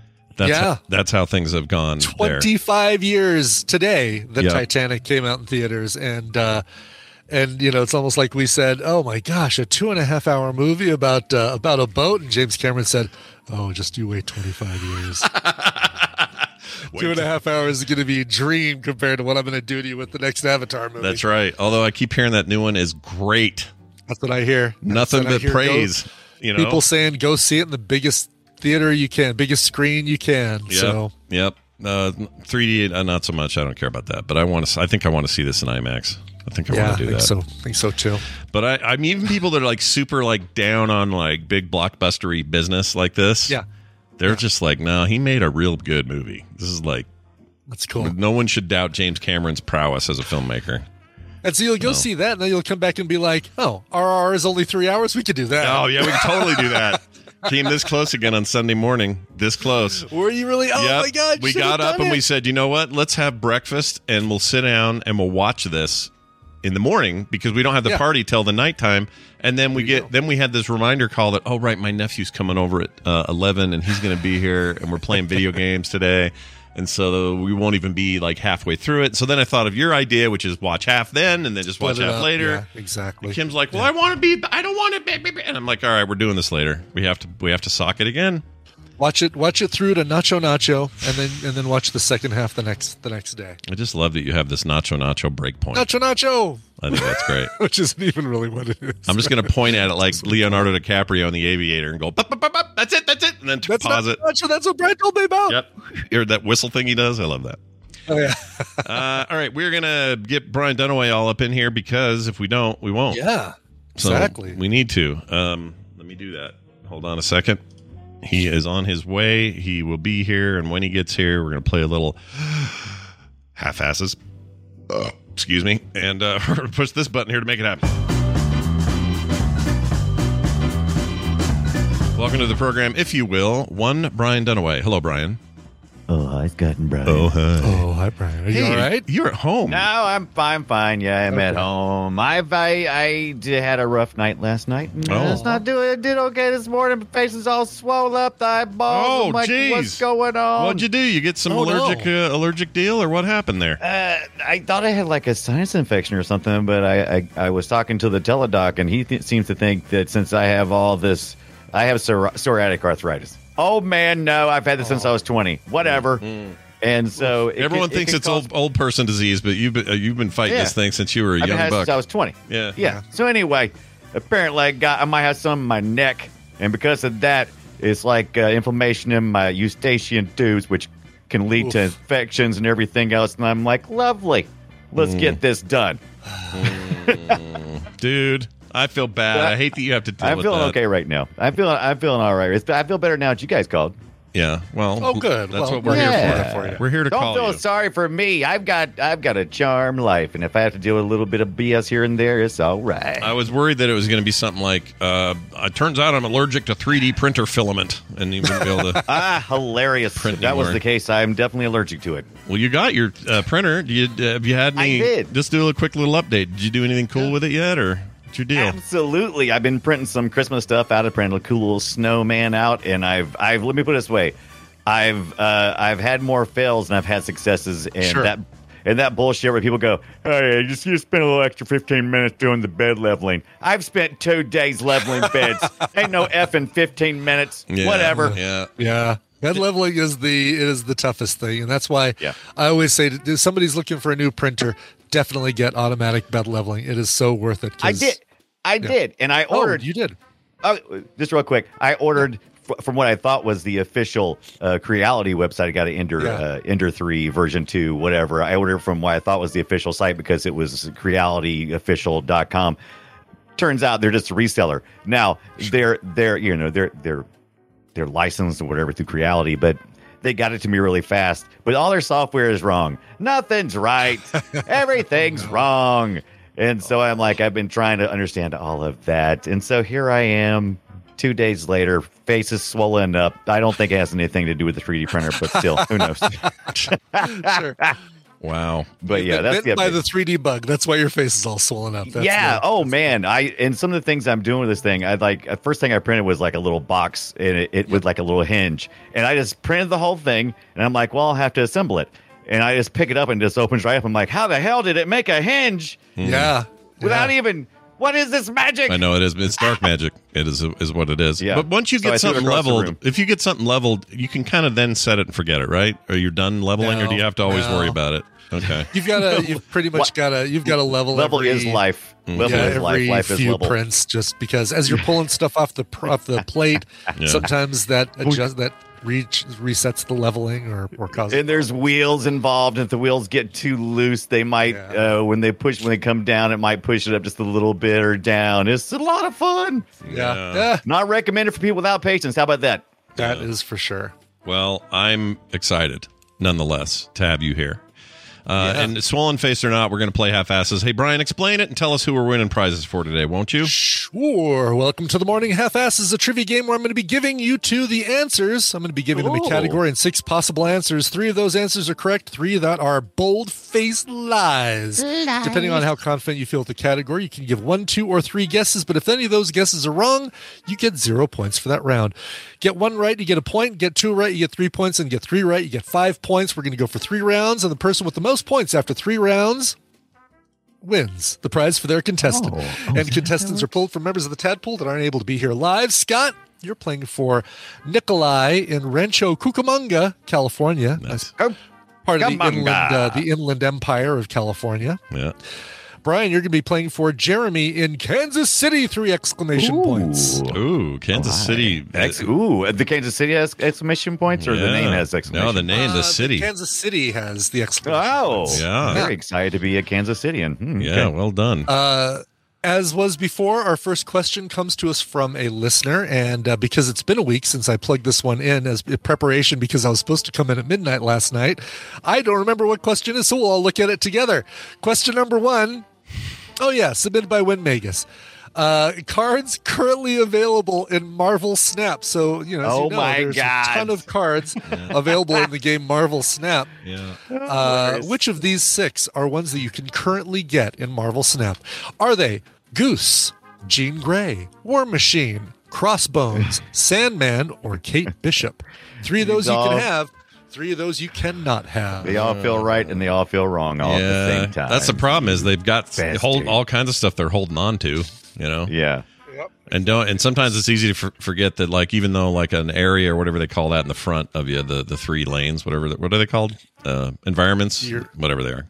That's how things have gone 25 years today that Titanic came out in theaters. And it's almost like we said, oh my gosh, a 2.5-hour movie about a boat. And James Cameron said, oh, just you wait 25 years. 2.5 hours is going to be a dream compared to what I'm going to do to you with the next Avatar movie. That's right. Although I keep hearing that new one is great. That's what I hear. Nothing but praise. People saying go see it in the biggest theater you can, biggest screen you can. Yep. 3D, not so much. I don't care about that. But I think I want to see this in IMAX. I think I want to do that. I think so too. But I'm even people that are like super like down on like big blockbustery business like this. Yeah. They're just like, no, he made a real good movie. This is like, that's cool. No one should doubt James Cameron's prowess as a filmmaker. And so you'll go see that, and then you'll come back and be like, oh, RR is only 3 hours? We could do that. Oh, yeah, we could totally do that. Came this close again on Sunday morning. This close. Were you really? Oh, my God. We got up and we said, you know what? Let's have breakfast, and we'll sit down, and we'll watch this in the morning because we don't have the party till the nighttime. And then we had this reminder call that, oh, right, my nephew's coming over at 11, and he's going to be here, and we're playing video games today. And so we won't even be like halfway through it. So then I thought of your idea, which is watch half then and then just watch half later. Yeah, exactly. And Kim's like, well, I don't want to be. And I'm like, all right, we're doing this later. We have to sock it again. Watch it through to Nacho, and then watch the second half the next day. I just love that you have this Nacho break point. Nacho. I think that's great. Which isn't even really what it is. I'm just going to point at it like Leonardo DiCaprio in The Aviator and go, bup, bup, bup, bup, that's it, and then pause it. Nacho, that's what Brad told me about. Yep. Hear that whistle thing he does? I love that. Oh, yeah. All right, we're going to get Brian Dunaway all up in here because if we don't, we won't. Yeah, exactly. So we need to. Let me do that. Hold on a second. He is on his way. He will be here, and when he gets here, we're going to play a little half-asses. Excuse me. And we're going to push this button here to make it happen. Welcome to the program, if you will, one Brian Dunaway. Hello, Brian. Oh, hi, Scott and Brian. Oh, hi. Oh, hi, Brian. Are you all right? You're at home. No, I'm fine. Yeah, I'm at home. I had a rough night last night. I did okay this morning. My face is all swollen up, the eyeballs. Oh, I'm like, geez. what's going on? What'd you do? You get some allergic deal, or what happened there? I thought I had like a sinus infection or something, but I was talking to the teledoc, and he seems to think that since I have all this, I have psoriatic arthritis. Oh, man, no. I've had this since I was 20. Whatever. Mm-hmm. And so everyone thinks it's old person disease, but you've been fighting this thing since you were a young buck. Since I was 20. Yeah. So anyway, apparently I might have some in my neck, and because of that, It's like inflammation in my eustachian tubes, which can lead to infections and everything else. And I'm like, lovely. Let's get this done. Dude, I feel bad. I hate that you have to deal with that. I'm feeling okay right now. I'm feeling all right. I feel better now that you guys called. Yeah, well, oh, good. That's what we're here for. We're here to call you. Don't feel sorry for me. I've got a charmed life, and if I have to deal with a little bit of BS here and there, it's all right. I was worried that it was going to be something like, it turns out I'm allergic to 3D printer filament, and you wouldn't be able to. Hilarious. If that was the case, I'm definitely allergic to it. Well, you got your printer. Have you had any? I did. Just do a quick little update. Did you do anything cool with it yet, or? What's your deal? Absolutely. I've been printing some Christmas stuff out. I printed a cool little snowman out, and I've let me put it this way. I've had more fails than I've had successes, and that bullshit where people go, "Hey, you spent a little extra 15 minutes doing the bed leveling." I've spent 2 days leveling beds. Ain't no effing 15 minutes. Yeah, whatever. Yeah. Bed leveling is the toughest thing, and that's why I always say, if somebody's looking for a new printer, definitely get automatic bed leveling. It is so worth it. I did, and I ordered. Oh, you did. Just real quick, I ordered. From what I thought was the official Creality website. I got to Ender 3 version 2, whatever. I ordered from what I thought was the official site because it was crealityofficial.com. Turns out they're just a reseller. Now they're licensed or whatever through Creality, but they got it to me really fast. But all their software is wrong. Nothing's right. Everything's wrong. And so I'm like, I've been trying to understand all of that. And so here I am. 2 days later, face is swollen up. I don't think it has anything to do with the 3D printer, but still, who knows? Sure. Wow. But yeah, that's by the 3D bug. That's why your face is all swollen up. Oh man. And some of the things I'm doing with this thing, first thing I printed was like a little box and it with like a little hinge. And I just printed the whole thing and I'm like, well, I'll have to assemble it. And I just pick it up and it just opens right up. I'm like, how the hell did it make a hinge? Yeah. Without even... What is this magic? I know it is. It's dark magic. It is what it is. Yeah. But once you get something leveled, if you get something leveled, you can kind of then set it and forget it, right? Or you're done leveling, or do you have to always worry about it? Okay. You've pretty much got to level. Level is life. Level is life. Life is level. Prints, just because as you're pulling stuff off the plate, sometimes that resets the leveling or causes. And there's wheels involved. If the wheels get too loose, they might when they come down, it might push it up just a little bit or down. It's a lot of fun. Yeah. Not recommended for people without patience. How about that? That is for sure. Well, I'm excited nonetheless to have you here. And swollen face or not, we're going to play half-asses. Hey, Brian, explain it and tell us who we're winning prizes for today, won't you? Sure. Welcome to the Morning Half-Asses, a trivia game where I'm going to be giving you two the answers. I'm going to be giving them a category and 6 possible answers. 3 of those answers are correct. 3 that are bold-faced lies. Depending on how confident you feel with the category, you can give 1, 2, or 3 guesses, but if any of those guesses are wrong, you get 0 points for that round. Get 1 right, you get a point. Get 2 right, you get 3 points. And get 3 right, you get 5 points. We're going to go for 3 rounds, and the person with the most points after 3 rounds wins the prize for their contestant. And contestants are pulled from members of the Tadpool that aren't able to be here live. Scott, you're playing for Nikolai in Rancho Cucamonga, California. Nice. Part of the inland empire of California. Yeah. Brian, you're going to be playing for Jeremy in Kansas City, 3 exclamation points. Ooh, Kansas City. The Kansas City has exclamation points, or the name has exclamation points? No, the name, the city. Kansas City has the exclamation points. Yeah. Very excited to be a Kansas Cityan. Yeah, well done. As was before, our first question comes to us from a listener, and because it's been a week since I plugged this one in as preparation because I was supposed to come in at midnight last night, I don't remember what question is, so we'll all look at it together. Question number 1. Oh, yeah, submitted by Win Magus. Cards currently available in Marvel Snap. So, there's a ton of cards available in the game Marvel Snap. Yeah. Which of these 6 are ones that you can currently get in Marvel Snap? Are they Goose, Jean Grey, War Machine, Crossbones, Sandman, or Kate Bishop? 3 of those you can have. 3 of those you cannot have. They all feel right and they all feel wrong all at the same time. That's the problem is they've got all kinds of stuff they're holding on to, Yeah. And sometimes it's easy to forget that, like, even though like an area or whatever they call that in the front of you, the 3 lanes, what are they called? Environments, whatever they are.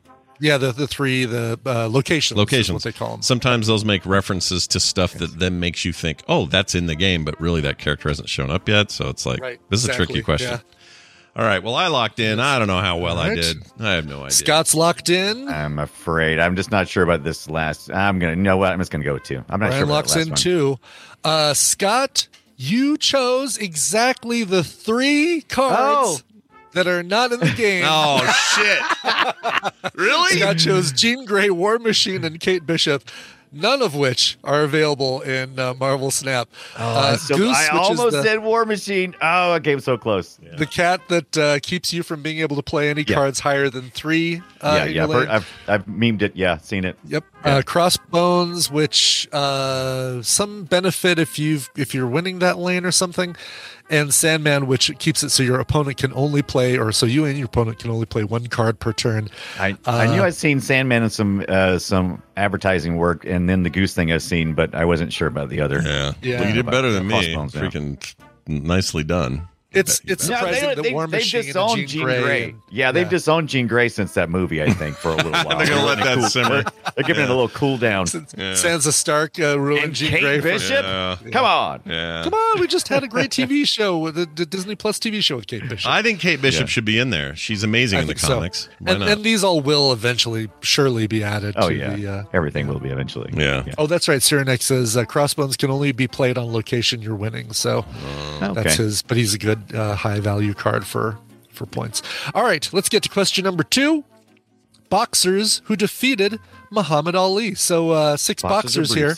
Yeah, the three locations. Is what they call them. Sometimes those make references to stuff that then makes you think, oh, that's in the game, but really that character hasn't shown up yet. So it's like, this is a tricky question. Yeah. All right. Well, I locked in. I don't know how well I did. I have no idea. Scott's locked in. I'm afraid. I'm just not sure about this last. I'm just gonna go with 2. I'm not Brian sure. About locks the last in one. 2. Scott, you chose exactly the 3 cards that are not in the game. Oh, shit. Really? Scott chose Jean Grey, War Machine, and Kate Bishop, none of which are available in Marvel Snap. Goose, I almost said War Machine. Oh, I came so close. Yeah. The cat that keeps you from being able to play any cards higher than 3. I've memed it. Yeah, seen it. Yep. Crossbones, which some benefit if you're winning that lane or something, and Sandman, which keeps it so your opponent can only play, or so you and your opponent can only play 1 card per turn. I knew I'd seen Sandman in some advertising work, and then the Goose thing I've seen, but I wasn't sure about the other. Yeah. Well, you did better than me. Freaking nicely done. It's surprising that War Machine and Jean Grey. They've disowned Jean Grey since that movie, I think, for a little while. They're going to let that simmer. They're giving it a little cool down. Sansa Stark ruined Jean Grey. Bishop? Come on. Yeah. Come on. We just had a great TV show, with the Disney Plus TV show with Kate Bishop. I think Kate Bishop should be in there. She's amazing in the comics. So. And these all will eventually surely be added to the... Everything will be eventually. Yeah. Oh, that's right. Cyrenex says Crossbones can only be played on location you're winning. So that's his... But he's a good high-value card for points. All right, let's get to question number 2. Boxers who defeated Muhammad Ali. So 6 boxers here.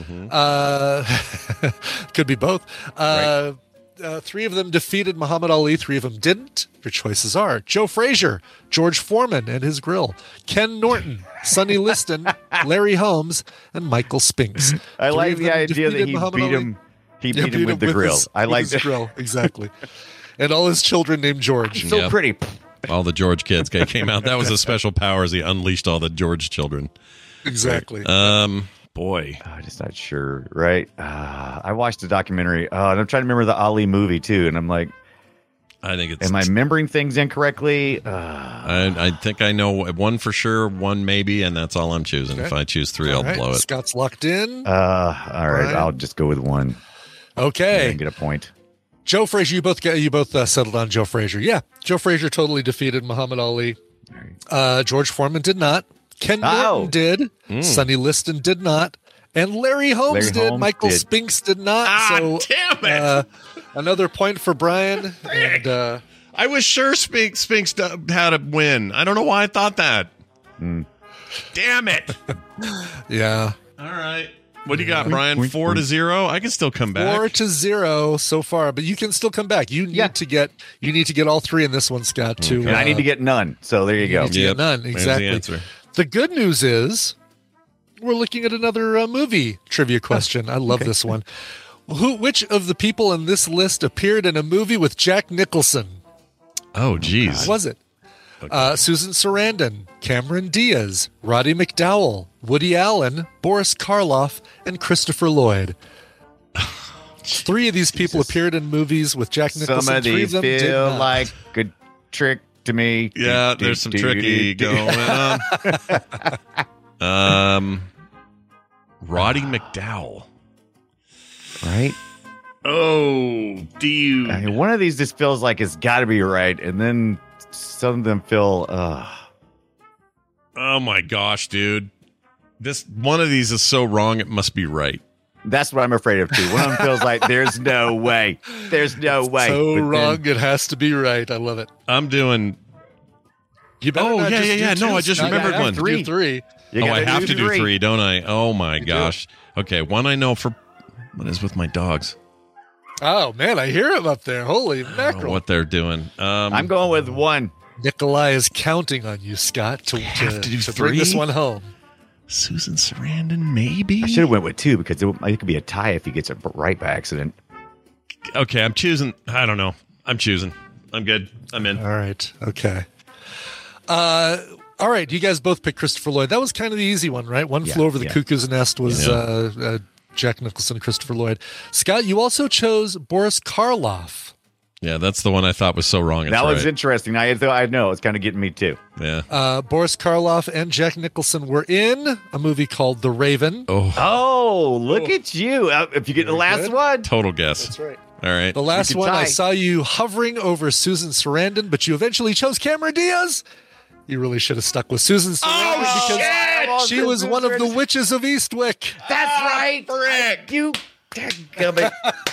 Could be both. 3 of them defeated Muhammad Ali. 3 of them didn't. Your choices are Joe Frazier, George Foreman and his grill, Ken Norton, Sonny Liston, Larry Holmes, and Michael Spinks. I like the idea that he beat him. He beat him with the grill. I like the grill. Exactly. And all his children named George. So pretty. All the George kids came out. That was a special power as he unleashed all the George children. Exactly. Boy. I'm just not sure. Right. I watched a documentary. And I'm trying to remember the Ali movie, too. And I'm like, I think it's... Am I remembering things incorrectly? I think I know 1 for sure, 1 maybe, and that's all I'm choosing. If I choose 3, I'll blow it. Scott's locked in. All right. I'll just go with 1. Okay. And get a point. Joe Frazier, you both settled on Joe Frazier. Yeah, Joe Frazier totally defeated Muhammad Ali. George Foreman did not. Ken Norton did. Sonny Liston did not. And Larry Holmes did. Michael Spinks did not. Damn it. Another point for Brian. And, I was sure Spinks had a win. I don't know why I thought that. Damn it. Yeah. All right. What do you got, Brian? 4-0. I can still come back. 4-0 so far, but you can still come back. You need to get all 3 in this one, Scott. And I need to get none. So there you go. Get none. Exactly. There's the answer. The good news is we're looking at another movie trivia question. I love this one. Which of the people in this list appeared in a movie with Jack Nicholson? Oh, geez. Who was it? Okay. Susan Sarandon, Cameron Diaz, Roddy McDowall, Woody Allen, Boris Karloff, and Christopher Lloyd. 3 of these people appeared in movies with Jack Nicholson. Some of these feel like a trick to me. Yeah, there's some tricky going on. Roddy McDowall. Right? Oh, dude. I mean, one of these just feels like it's got to be right, and then some of them feel... Oh my gosh, dude. One of these is so wrong, it must be right. That's what I'm afraid of, too. One of them feels like there's no way. There's no way. So wrong, it has to be right. I love it. I'm doing... You better no, I just remembered one. 3. I have to do 3, don't I? Oh my gosh. Okay, one I know for... What is with my dogs? Oh, man, I hear him up there. Holy mackerel. What they're doing. I'm going with 1. Nikolai is counting on you, Scott, to bring this one home. Susan Sarandon, maybe? I should have went with 2 because it could be a tie if he gets it right by accident. Okay, I'm choosing. I don't know. I'm choosing. I'm good. I'm in. All right. Okay. All right. You guys both picked Christopher Lloyd. That was kind of the easy one, right? One Flew Over the Cuckoo's Nest was Jack Nicholson and Christopher Lloyd. Scott, you also chose Boris Karloff. Yeah, that's the one I thought was so wrong. It's That was right. interesting. I know it's kind of getting me too. Yeah. Boris Karloff and Jack Nicholson were in a movie called The Raven. Oh, look at you! If you get the last one, Total guess. That's right. All right. The last can one, I tie. saw you hovering over Susan Sarandon, but you eventually chose Cameron Diaz. You really should have stuck with Susan Sarandon because she was one of the witches of Eastwick. That's right. Frick. You dadgummit.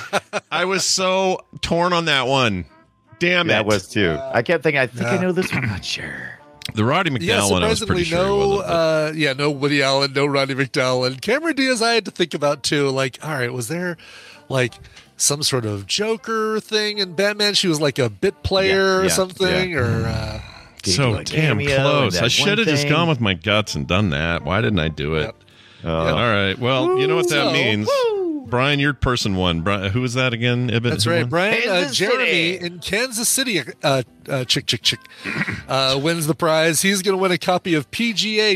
I was so torn on that one. Damn it. That was too. I kept thinking, I think I know this one. I'm not sure. The Roddy McDowell one, I was pretty sure he wasn't, no Woody Allen, no Roddy McDowell, and Cameron Diaz. I had to think about too. Like, all right, was there like some sort of Joker thing in Batman? She was like a bit player or something, or so like damn cameo close. and I that should have one just thing. gone with my guts and done that. Why didn't I do it? Yep. All right. Well, you know what that So, means. Brian, your person won. Brian, who was that again? Ibit? That's Who right, won? Brian. Kansas Jeremy City. in Kansas City, chick, wins the prize. He's going to win a copy of PGA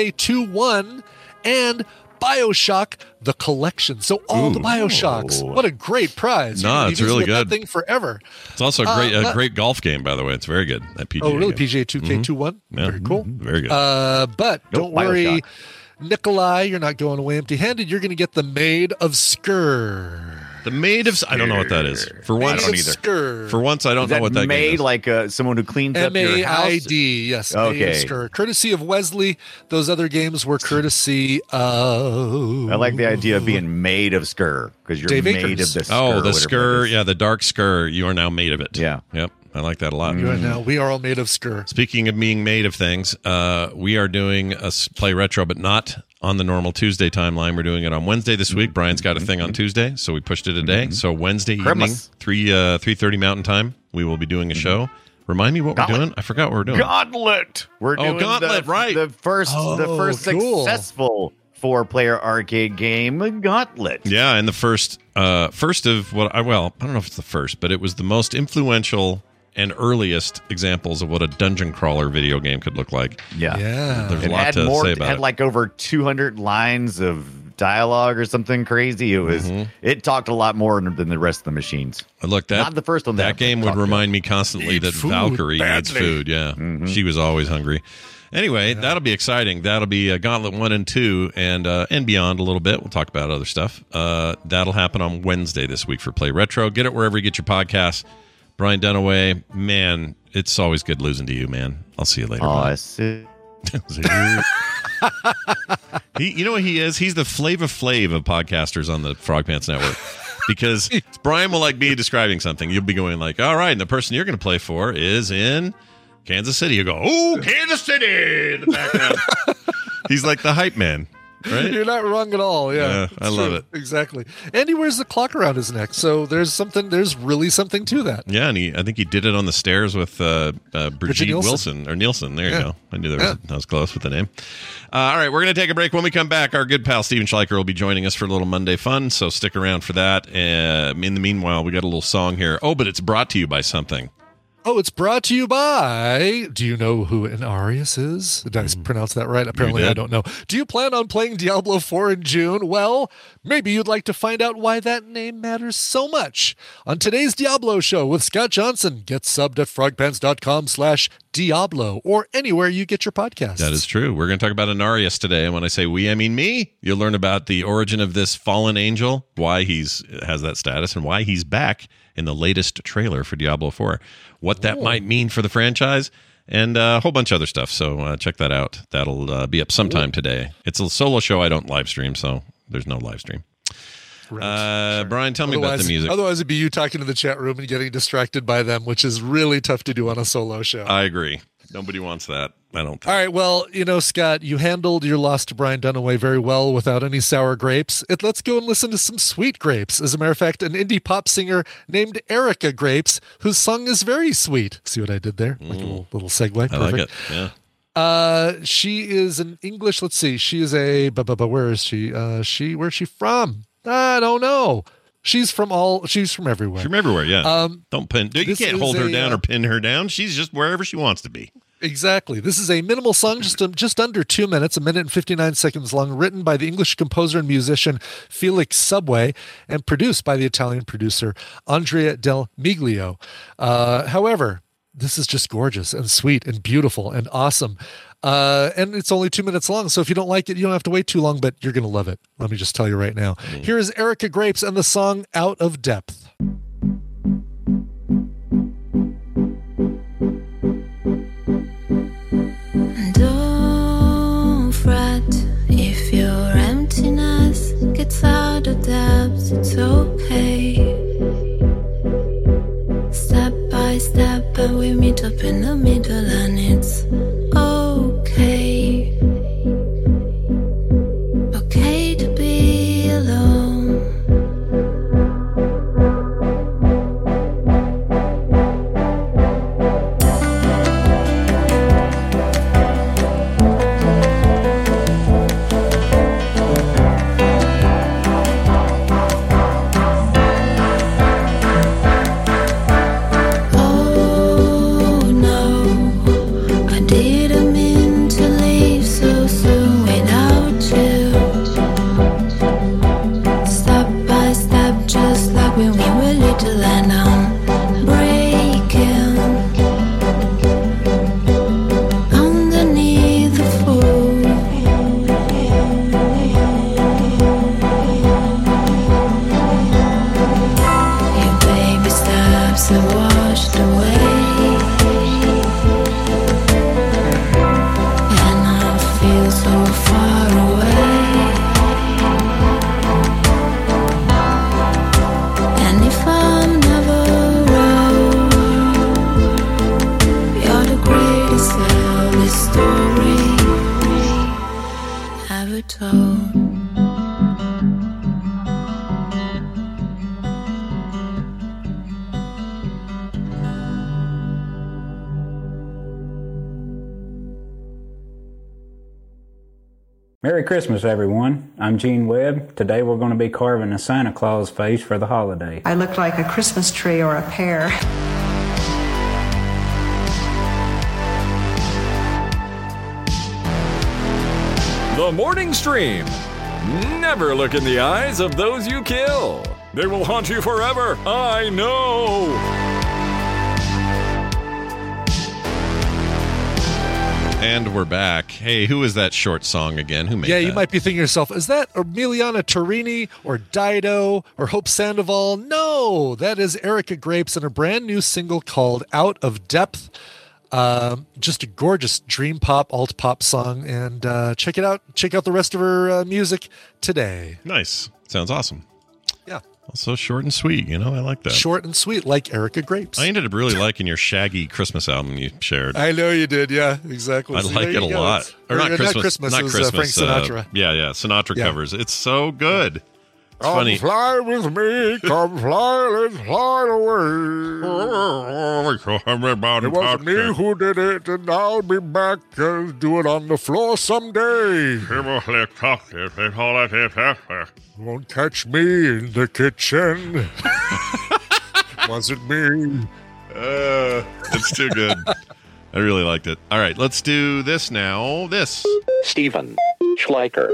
2K21 and BioShock the Collection. So all the BioShocks. What a great prize! No, You can it's be really with that good. thing forever. It's also a great golf game, by the way. It's very good. That PGA. Oh, really? game. PGA 2K21. Yeah. Very cool. Very good. But don't worry, BioShock. Nikolai, you're not going away empty-handed. You're going to get the Maid of Skur. the Maid of... I don't know what that is. For once, Maid of Skur. For once, I don't Is know that what that game made is. like someone who cleans up your house? MAID, yes. Okay. Maid of Skur. Courtesy of Wesley. Those other games were courtesy of... I like the idea of being made of Skur because you're Dave made Akers. of the Skur. Oh, the whatever Skur. it is. Yeah, the dark Skur. You are now made of it. Yeah. Yep. I like that a lot. You are now, we are all made of Skur. Speaking of being made of things, we are doing a Play Retro, but not on the normal Tuesday timeline. We're doing it on Wednesday this week. Brian's got a thing on Tuesday, so we pushed it a day. So Wednesday Christmas. evening, 3:30 Mountain Time, we will be doing a show. Remind me what we're doing? I forgot what we're doing. Gauntlet. We're doing Gauntlet, right. The first cool. successful 4-player arcade game, Gauntlet. Yeah, and the first of what I don't know if it's the first, but it was the most influential and earliest examples of what a dungeon crawler video game could look like. Yeah. There's a It lot had to more. say It about had it. like over 200 lines of dialogue or something crazy. It was. It talked a lot more than the rest of the machines. Look, that Not the first one. That game would remind me constantly that food Valkyrie needs badly. food. Yeah, she was always hungry. Anyway, that'll be exciting. That'll be Gauntlet 1 and 2 and beyond a little bit. We'll talk about other stuff. That'll happen on Wednesday this week for Play Retro. Get it wherever you get your podcasts. Brian Dunaway, man, it's always good losing to you, man. I'll see you later. Oh, Brian. I see. You know what he is? He's the Flava Flav of podcasters on the Frog Pants Network. Because Brian will like be describing something. You'll be going like, all right, and the person you're going to play for is in Kansas City. You go, oh, Kansas City in the background. He's like the hype man, right? You're not wrong at all. Yeah, Yeah, I it's love true. it. Exactly. And he wears the clock around his neck, so there's really something to that. Yeah, and I think he did it on the stairs with Brigitte Nielsen. Wilson or Nielsen. There you Yeah. go. I knew I was close with the name. All right, we're going to take a break. When we come back, our good pal Steven Schleicher will be joining us for a little Monday fun. So stick around for that. In the meanwhile, we got a little song here. Oh, but it's brought to you by something. Oh, it's brought to you by... Do you know who an Arius is? Did I pronounce that right? Apparently, did. I don't know. Do you plan on playing Diablo 4 in June? Well, maybe you'd like to find out why that name matters so much. On today's Diablo show with Scott Johnson, get subbed at frogpants.com/Diablo or anywhere you get your podcasts. That is true. We're going to talk about Anarius today. And when I say we, I mean me. You'll learn about the origin of this fallen angel, why he's has that status, and why he's back in the latest trailer for Diablo 4. What that might mean for the franchise, and a whole bunch of other stuff. So check that out. That'll be up sometime today. It's a solo show. I don't live stream, so there's no live stream. Brian, tell me about the music. Otherwise, it'd be you talking to the chat room and getting distracted by them, which is really tough to do on a solo show. I agree. Nobody wants that. I don't think. All right, well, Scott, you handled your loss to Brian Dunaway very well without any sour grapes. Let's go and listen to some sweet grapes. As a matter of fact, an indie pop singer named Erica Grapes, whose song is very sweet. See what I did there? Like a little segue. I like it. Yeah. She is an English. Let's see. She is a. Where is she? Where's she from? I don't know. She's from everywhere. From everywhere, yeah. Don't pin. You this can't is hold her a, down or pin her down. She's just wherever she wants to be. Exactly. This is a minimal song, just under 2 minutes, 1 minute and 59 seconds long, written by the English composer and musician Felix Subway and produced by the Italian producer Andrea Del Miglio. However, this is just gorgeous and sweet and beautiful and awesome. And it's only 2 minutes long, so if you don't like it, you don't have to wait too long, but you're going to love it. Let me just tell you right now. Here is Erica Grapes and the song Out of Depth. Don't fret if your emptiness gets out of depth, it's okay. Step by step and we meet up in the middle and it's okay. Okay to be alone. Merry Christmas, everyone. I'm Gene Webb. Today we're going to be carving a Santa Claus face for the holiday. I look like a Christmas tree or a pear. The Morning Stream. Never look in the eyes of those you kill. They will haunt you forever. I know. And we're back. Hey, who is that short song again? Who made that? Yeah, you might be thinking to yourself, is that Emiliana Torini or Dido or Hope Sandoval? No, that is Erica Grapes and a brand new single called Out of Depth. Just a gorgeous dream pop, alt pop song. And check it out. Check out the rest of her music today. Nice. Sounds awesome. Yeah. Also short and sweet, I like that. Short and sweet, like Erica Grapes. I ended up really liking your Shaggy Christmas album you shared. I know you did, yeah, exactly. I like it a lot. Or not Christmas, it was Frank Sinatra. Yeah, Sinatra covers. It's so good. It's funny. Fly with me, come fly, let's fly away. It wasn't me who did it, and I'll be back to do it on the floor someday. Won't catch me in the kitchen. Wasn't me. It's too good. I really liked it. All right, let's do this now. This. Steven Schleicher.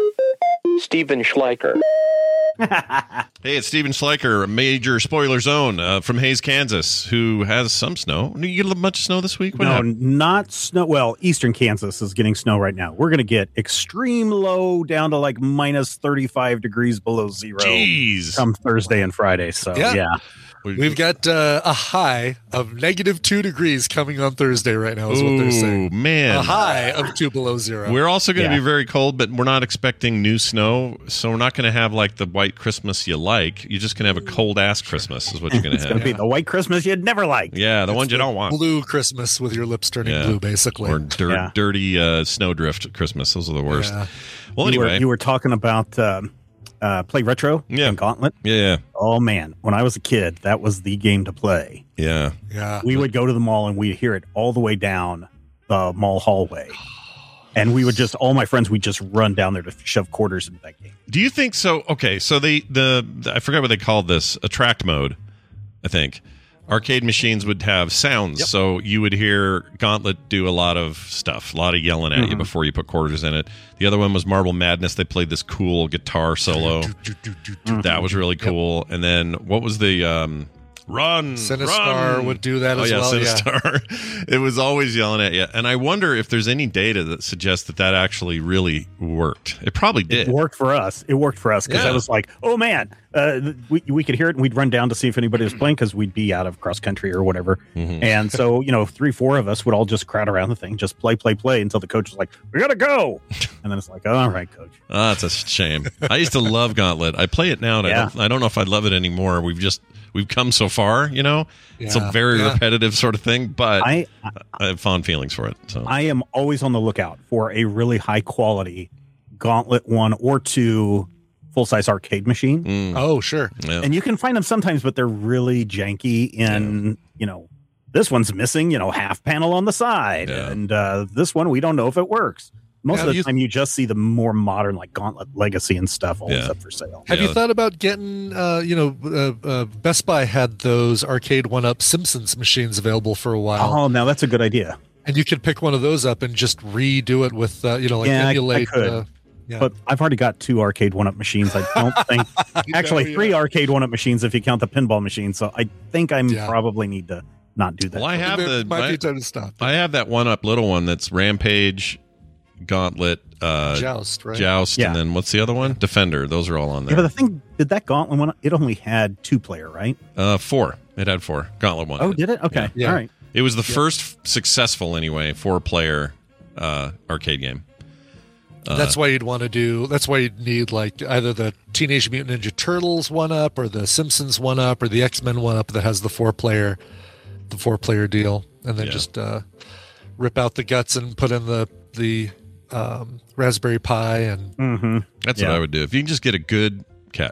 Hey, it's Steven Schleicher, Major Spoiler Zone from Hays, Kansas, who has some snow. You get a much snow this week? Not snow. Well, eastern Kansas is getting snow right now. We're going to get extreme low down to like minus 35 degrees below zero. Jeez. Come Thursday and Friday. So, yeah. We've got a high of -2 degrees coming on Thursday right now is what they're saying. Oh, man. A high of 2 below zero. We're also going to be very cold, but we're not expecting new snow, so we're not going to have like the white Christmas you like. You're just going to have a cold-ass Christmas is what you're going to have. It's going to be the white Christmas you'd never like. Yeah, the ones you don't want. Blue Christmas with your lips turning blue, basically. Or dirty snowdrift Christmas. Those are the worst. Yeah. Well, anyway. You were talking about... Play Retro and Gauntlet. Yeah. Oh, man. When I was a kid, that was the game to play. Yeah. We would go to the mall and we'd hear it all the way down the mall hallway. And we would all my friends, we'd just run down there to shove quarters into that game. Do you think so? Okay, so I forgot what they called this, attract mode, I think. arcade machines would have sounds, so you would hear Gauntlet do a lot of stuff, a lot of yelling at you before you put quarters in it. The other one was Marble Madness. They played this cool guitar solo. That was really cool. And then what was the Run! Sinistar would do that as well. Sinistar. It was always yelling at you. And I wonder if there's any data that suggests that actually really worked. It probably did. It worked for us. Because I was like, oh, man. We could hear it, and we'd run down to see if anybody was playing because we'd be out of cross country or whatever. And so, 3-4 of us would all just crowd around the thing, just play until the coach was like, we got to go. And then it's like, all right, coach. That's a shame. I used to love Gauntlet. I play it now, and I don't know if I'd love it anymore. We've come so far, It's a very repetitive sort of thing, but I have fond feelings for it. So I am always on the lookout for a really high quality Gauntlet 1 or 2 full-size arcade machine. Oh, sure. Yeah. And you can find them sometimes, but they're really janky in, this one's missing, half panel on the side. And this one, we don't know if it works. Most of the time, you just see the more modern, like Gauntlet Legacy and stuff, always up for sale. Have you thought about getting, Best Buy had those arcade 1-up Simpsons machines available for a while. Oh, now that's a good idea. And you could pick one of those up and just redo it with, emulate. I could. But I've already got 2 arcade 1-up machines. I don't think actually 3 arcade 1-up machines if you count the pinball machine. So I think I probably need to not do that. Well, I have might be time to stop. I have that 1-up little one that's Rampage, Gauntlet, Joust, right? Joust, and then what's the other one? Defender. Those are all on there. Yeah, but the thing, did that Gauntlet one? It only had 2-player, right? 4. It had 4. Gauntlet 1. Oh, did it? Okay, all right. It was the first successful, anyway, 4-player arcade game. That's why you'd want to do. That's why you'd need like either the Teenage Mutant Ninja Turtles 1-up, or the Simpsons 1-up, or the X-Men 1-up that has the 4-player deal, and then just rip out the guts and put in the Raspberry Pi, and that's what I would do. If you can just get a good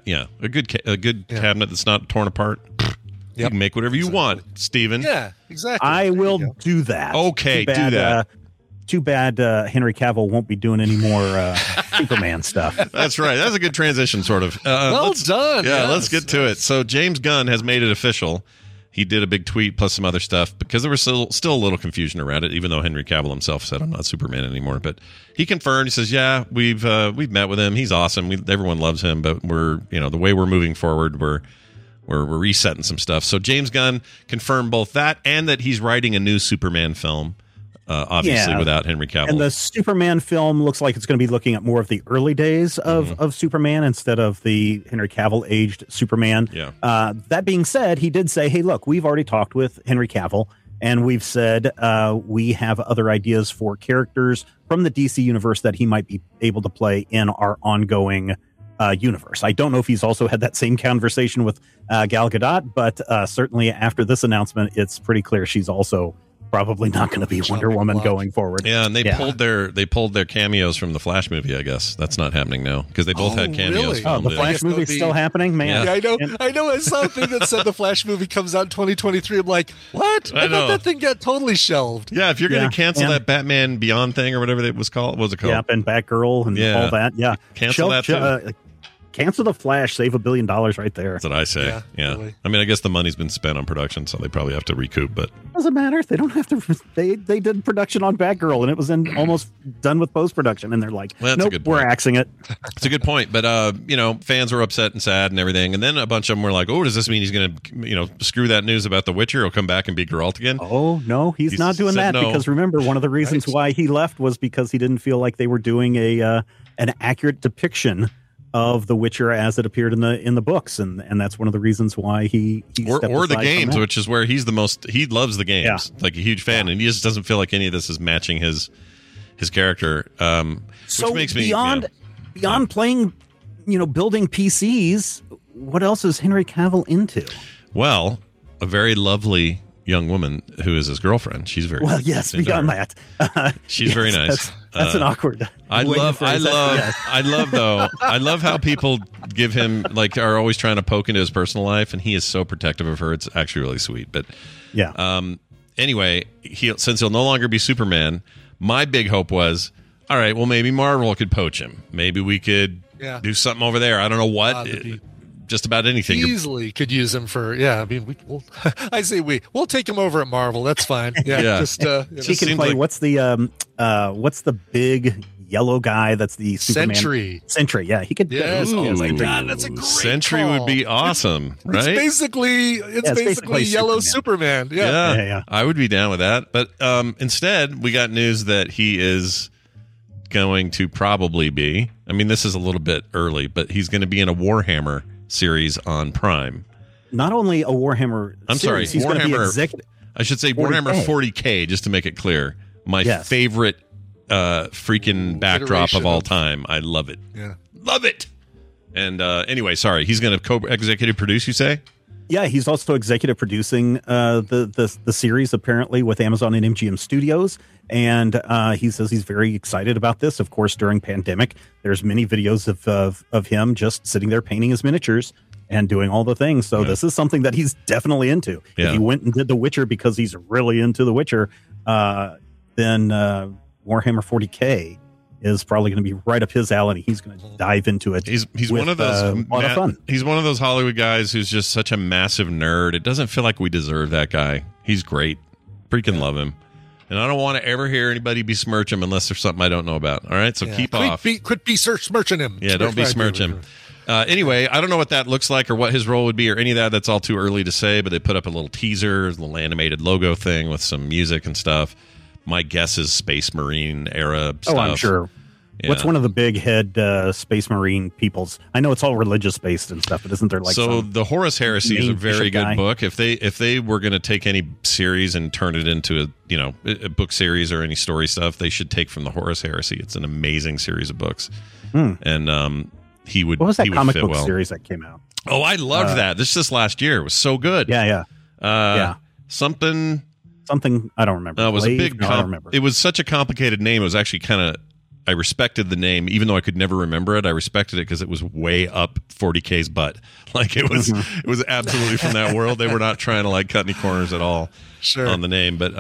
cabinet that's not torn apart, you can make whatever you want, Steven. Yeah, exactly. I will do that. Okay, do that. Too bad Henry Cavill won't be doing any more Superman stuff. That's right. That's a good transition, sort of. Well done. Yeah, let's get to it. So James Gunn has made it official. He did a big tweet plus some other stuff because there was still a little confusion around it, even though Henry Cavill himself said, I'm not Superman anymore. But he confirmed. He says, yeah, we've met with him. He's awesome. Everyone loves him. But we're, the way we're moving forward, we're resetting some stuff. So James Gunn confirmed both that and that he's writing a new Superman film. Obviously, without Henry Cavill. And the Superman film looks like it's going to be looking at more of the early days of Superman instead of the Henry Cavill aged Superman. Yeah. That being said, he did say, hey, look, we've already talked with Henry Cavill, and we've said we have other ideas for characters from the DC universe that he might be able to play in our ongoing universe. I don't know if he's also had that same conversation with Gal Gadot, but certainly after this announcement, it's pretty clear she's also probably not going to be Wonder Woman going forward. Yeah, and they pulled their cameos from the Flash movie. I guess that's not happening now because they both had cameos. Really? The Flash movie's still happening, man. Yeah, I know. I saw a thing that said the Flash movie comes out in 2023. I'm like, what? I thought that thing got totally shelved. Yeah, if you're going to cancel that Batman Beyond thing or whatever it was called, what was it called? Yeah, and Batgirl and all that. Yeah, cancel that too. Cancel the Flash, save $1 billion right there. That's what I say. Yeah. Really. I mean, I guess the money's been spent on production, so they probably have to recoup. But doesn't matter. They don't have to. They did production on Batgirl, and it was almost done with post production, and they're like, nope, we're axing it. It's a good point, but fans were upset and sad and everything, and then a bunch of them were like, "Oh, does this mean he's going to, screw that news about The Witcher? He'll come back and be Geralt again?" Oh no, he's not doing that because remember, one of the reasons why he left was because he didn't feel like they were doing an accurate depiction of The Witcher as it appeared in the books, and that's one of the reasons why he or the games, which is where he's the most. He loves the games, like a huge fan, and he just doesn't feel like any of this is matching his character. So which makes beyond playing, building PCs, what else is Henry Cavill into? Well, a very lovely young woman who is his girlfriend. She's very yes. Beyond that, she's very nice. That's an awkward. I love how people give him are always trying to poke into his personal life, and he is so protective of her. It's actually really sweet. But anyway, since he'll no longer be Superman, my big hope was, all right, well maybe Marvel could poach him. Maybe we could do something over there. I don't know what. just about anything. Easily could use him for, I mean, we'll take him over at Marvel. That's fine. Yeah. Just, he can play, what's the big yellow guy that's the Superman? Sentry. Yeah, he could. Yes. Oh my God, that's a great Sentry call. would be awesome, right? It's basically yellow Superman. Yeah. I would be down with that. But instead, we got news that he is going to probably be, I mean, this is a little bit early, but he's going to be in a Warhammer series on Prime. Not only a Warhammer series, he's going to be executive. I should say 40K. Warhammer 40K, just to make it clear. My favorite freaking backdrop of all time. I love it. Yeah. Love it. And anyway, sorry, he's going to co-executive produce, you say? Yeah, he's also executive producing the series, apparently, with Amazon and MGM Studios. And he says he's very excited about this. Of course, during pandemic, there's many videos of him just sitting there painting his miniatures and doing all the things. So this is something that he's definitely into. Yeah. If he went and did The Witcher because he's really into The Witcher, then Warhammer 40K is probably going to be right up his alley. He's going to dive into it. He's one of those a lot of fun. He's one of those Hollywood guys who's just such a massive nerd. It doesn't feel like we deserve that guy. He's great. Freaking love him. And I don't want to ever hear anybody besmirch him unless there's something I don't know about. All right, so keep off. Quit besmirching him. Yeah, don't besmirch him. Anyway, I don't know what that looks like or what his role would be or any of that. That's all too early to say, but they put up a little teaser, a little animated logo thing with some music and stuff. My guess is Space Marine era stuff. Oh, I'm sure. Yeah. What's one of the big head Space Marine peoples? I know it's all religious based and stuff, but isn't there like the Horus Heresy is a very good book. If they were going to take any series and turn it into a book series or any story stuff, they should take from the Horus Heresy. It's an amazing series of books, and he would. What was that comic book well. series that came out? Oh, I loved that. This last year. It was so good. Yeah. Something I don't remember. It was a big. I don't remember. It was such a complicated name. It was actually kind of. I respected the name, even though I could never remember it. I respected it because it was way up 40K's butt. Like it was absolutely from that world. They were not trying to cut any corners at all on the name. But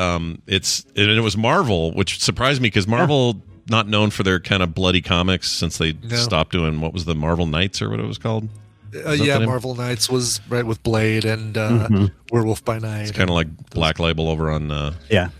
it was Marvel, which surprised me because Marvel not known for their kind of bloody comics since they stopped doing what was the Marvel Knights or what it was called. Marvel Knights was right with Blade and Werewolf by Night. It's kind of like Black Label over on right.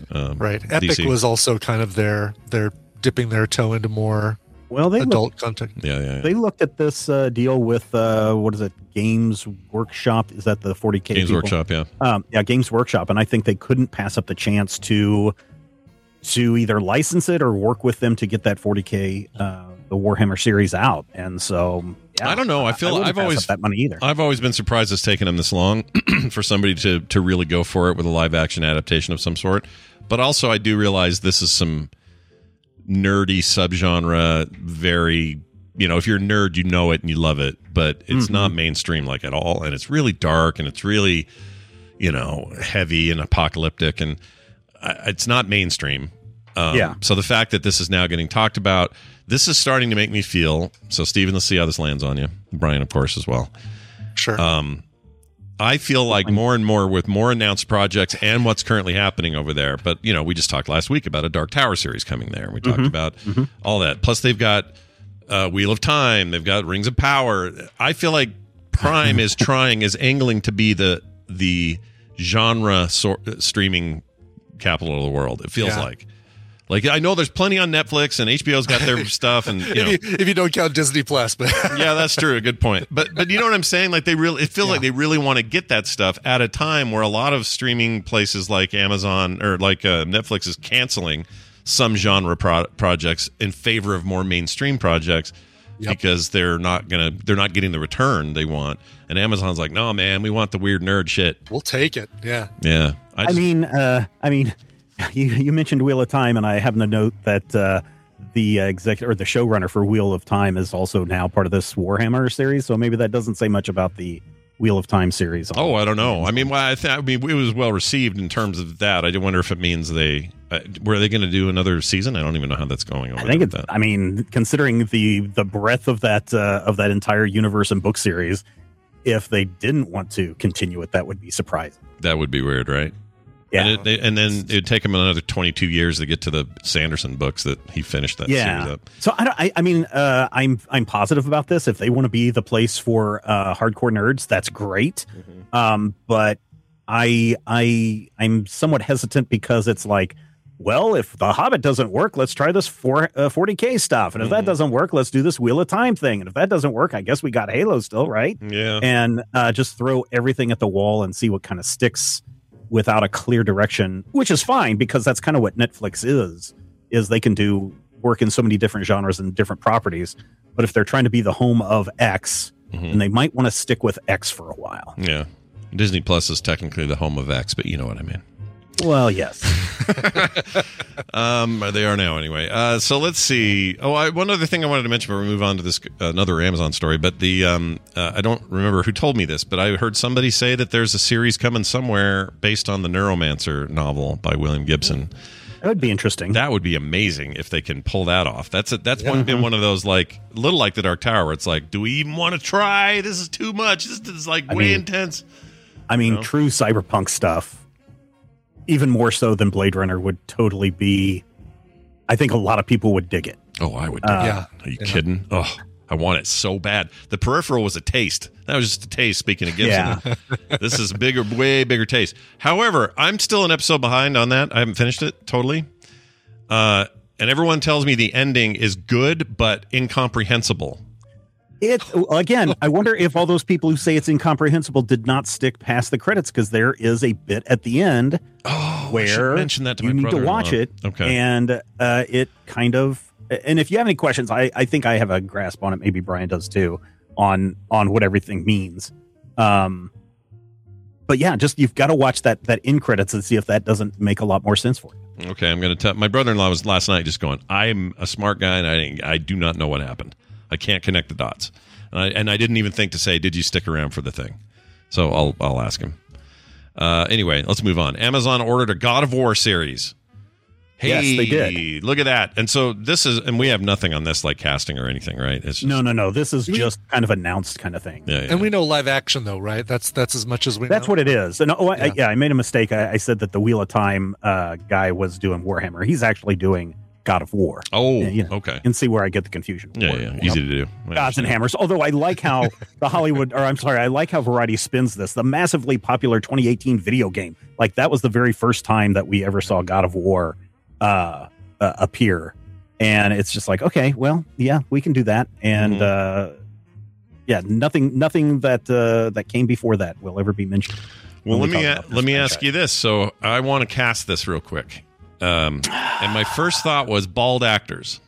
Epic DC. was also kind of their dipping their toe into more adult content. Yeah. They looked at this deal with what is it? Games Workshop? Is that the 40K? Games people? Workshop, yeah. Games Workshop, and I think they couldn't pass up the chance to either license it or work with them to get that 40K the Warhammer series out. And so I don't know. I feel I've always that money either. I've always been surprised it's taken them this long for somebody to really go for it with a live action adaptation of some sort. But also, I do realize this is some nerdy subgenre. Very, if you're a nerd, you know it and you love it, but it's not mainstream at all, and it's really dark and it's really, heavy and apocalyptic, and it's not mainstream. So the fact that this is now getting talked about, this is starting to make me feel. So, Steven, let's see how this lands on you. Brian, of course, as well. Sure. I feel like more and more with more announced projects and what's currently happening over there. But, we just talked last week about a Dark Tower series coming there. We talked about all that. Plus, they've got Wheel of Time. They've got Rings of Power. I feel like Prime is angling to be the genre streaming capital of the world. It feels like. I know there's plenty on Netflix and HBO's got their stuff, and if you don't count Disney Plus, but yeah, that's true. Good point. But you know what I'm saying? It feels like they really want to get that stuff at a time where a lot of streaming places like Amazon or Netflix is canceling some genre projects in favor of more mainstream projects because they're not getting the return they want. And Amazon's like, no, man, we want the weird nerd shit. We'll take it. Yeah. Yeah. I mean. You mentioned Wheel of Time, and I happen to note that the executive or the showrunner for Wheel of Time is also now part of this Warhammer series. So maybe that doesn't say much about the Wheel of Time series. Oh, I don't know. I mean, it was well received in terms of that. I wonder if it means were they going to do another season? I don't even know how that's going. I think I mean, considering the breadth of that entire universe and book series, if they didn't want to continue it, that would be surprising. That would be weird, right? Yeah. And then it would take him another 22 years to get to the Sanderson books that he finished that series up. So I'm positive about this. If they want to be the place for hardcore nerds, that's great. But I'm somewhat hesitant because it's like, well, if The Hobbit doesn't work, let's try this 40K stuff. And if that doesn't work, let's do this Wheel of Time thing. And if that doesn't work, I guess we got Halo still, right? Yeah. And just throw everything at the wall and see what kind of sticks without a clear direction, which is fine because that's kind of what Netflix is they can do work in so many different genres and different properties. But if they're trying to be the home of X, then they might want to stick with X for a while. Yeah. Disney Plus is technically the home of X, but you know what I mean. Well, yes. They are now anyway. So let's see. One other thing I wanted to mention before we move on to this another Amazon story. But the I don't remember who told me this, but I heard somebody say that there's a series coming somewhere based on the Neuromancer novel by William Gibson. That would be interesting. That would be amazing if they can pull that off. That's been one of those like little like the Dark Tower where it's like, do we even want to try? This is too much. This is like way intense. I mean, true cyberpunk stuff. Even more so than Blade Runner would totally be. I think a lot of people would dig it. Oh, I would dig it. Are you kidding? Oh, I want it so bad. The Peripheral was a taste. That was just a taste, speaking of Gibson. Yeah. This is bigger, way bigger taste. However, I'm still an episode behind on that. I haven't finished it totally. And everyone tells me the ending is good, but incomprehensible. Again, I wonder if all those people who say it's incomprehensible did not stick past the credits, because there is a bit at the end where you need to watch it. Okay. And it kind of, and if you have any questions, I think I have a grasp on it. Maybe Brian does too, on what everything means. But yeah, just you've got to watch that end credits and see if that doesn't make a lot more sense for you. Okay, I'm going to tell. My brother-in-law was last night just going, I'm a smart guy and I do not know what happened. I can't connect the dots, and I didn't even think to say, "Did you stick around for the thing?" So I'll ask him. Anyway, let's move on. Amazon ordered a God of War series. Hey, yes, they did. Look at that! And so this is, and we have nothing on this like casting or anything, right? It's just, no. This is just kind of announced kind of thing. Yeah. And we know live action though, right? That's as much as we know. That's what it is. And I made a mistake. I said that the Wheel of Time guy was doing Warhammer. He's actually doing God of War. Oh, okay. And see where I get the confusion. Yeah. Easy to do. Gods and Hammers. Although I like how I like how Variety spins this. The massively popular 2018 video game. Like that was the very first time that we ever saw God of War appear. And it's just like, okay, well, yeah, we can do that. And nothing that came before that will ever be mentioned. Well, let me ask you this. So I want to cast this real quick. And my first thought was bald actors.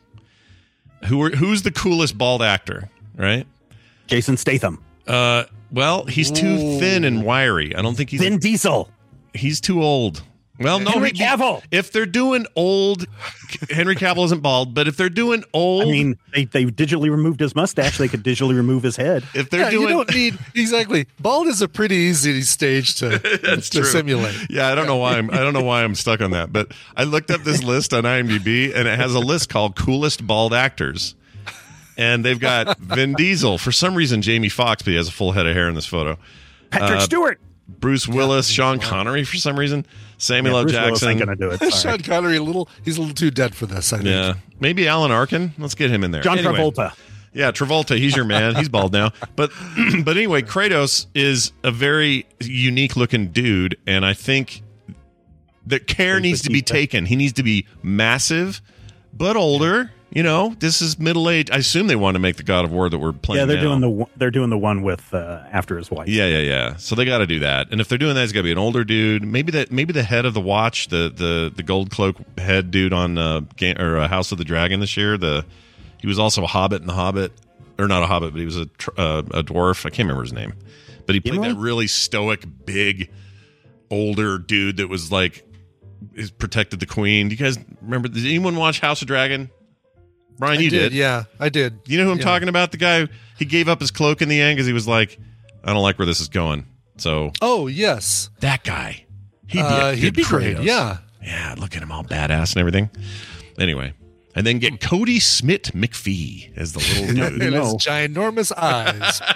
Who's the coolest bald actor, right? Jason Statham. Well, he's too thin and wiry. I don't think he's Vin Diesel. He's too old. Well, no, Henry Cavill. If they're doing old, Henry Cavill isn't bald, but if they're doing old, I mean, they digitally removed his mustache. They could digitally remove his head. If they're doing, you don't need exactly. Bald is a pretty easy stage to simulate. Yeah, I don't know why I'm stuck on that, but I looked up this list on IMDb, and it has a list called coolest bald actors, and they've got Vin Diesel. For some reason, Jamie Foxx, but he has a full head of hair in this photo. Patrick Stewart. Bruce Willis, Sean Connery for some reason, Samuel L. Jackson. Ain't gonna do it. Sean Connery, he's a little too dead for this. I think. Yeah, maybe Alan Arkin. Let's get him in there. John Travolta. Yeah, Travolta. He's your man. He's bald now. But anyway, Kratos is a very unique looking dude, and I think that care needs to be taken. He needs to be massive, but older. You know, this is middle age. I assume they want to make the God of War that we're playing. Yeah, they're doing the one with after his wife. Yeah. So they got to do that. And if they're doing that, it's got to be an older dude. Maybe the head of the Watch, the gold cloak head dude on House of the Dragon this year. He was also a Hobbit in the Hobbit, or not a Hobbit, but he was a dwarf. I can't remember his name, but he played that really stoic, big, older dude that was like protected the Queen. Do you guys remember? Did anyone watch House of Dragon? Brian, you did. Yeah, I did. You know who I'm talking about? The guy, he gave up his cloak in the end because he was like, I don't like where this is going. So, oh yes, that guy. He'd be great. Yeah, look at him all badass and everything. Anyway, and then get Cody Smith McPhee as the little dude. And his ginormous eyes.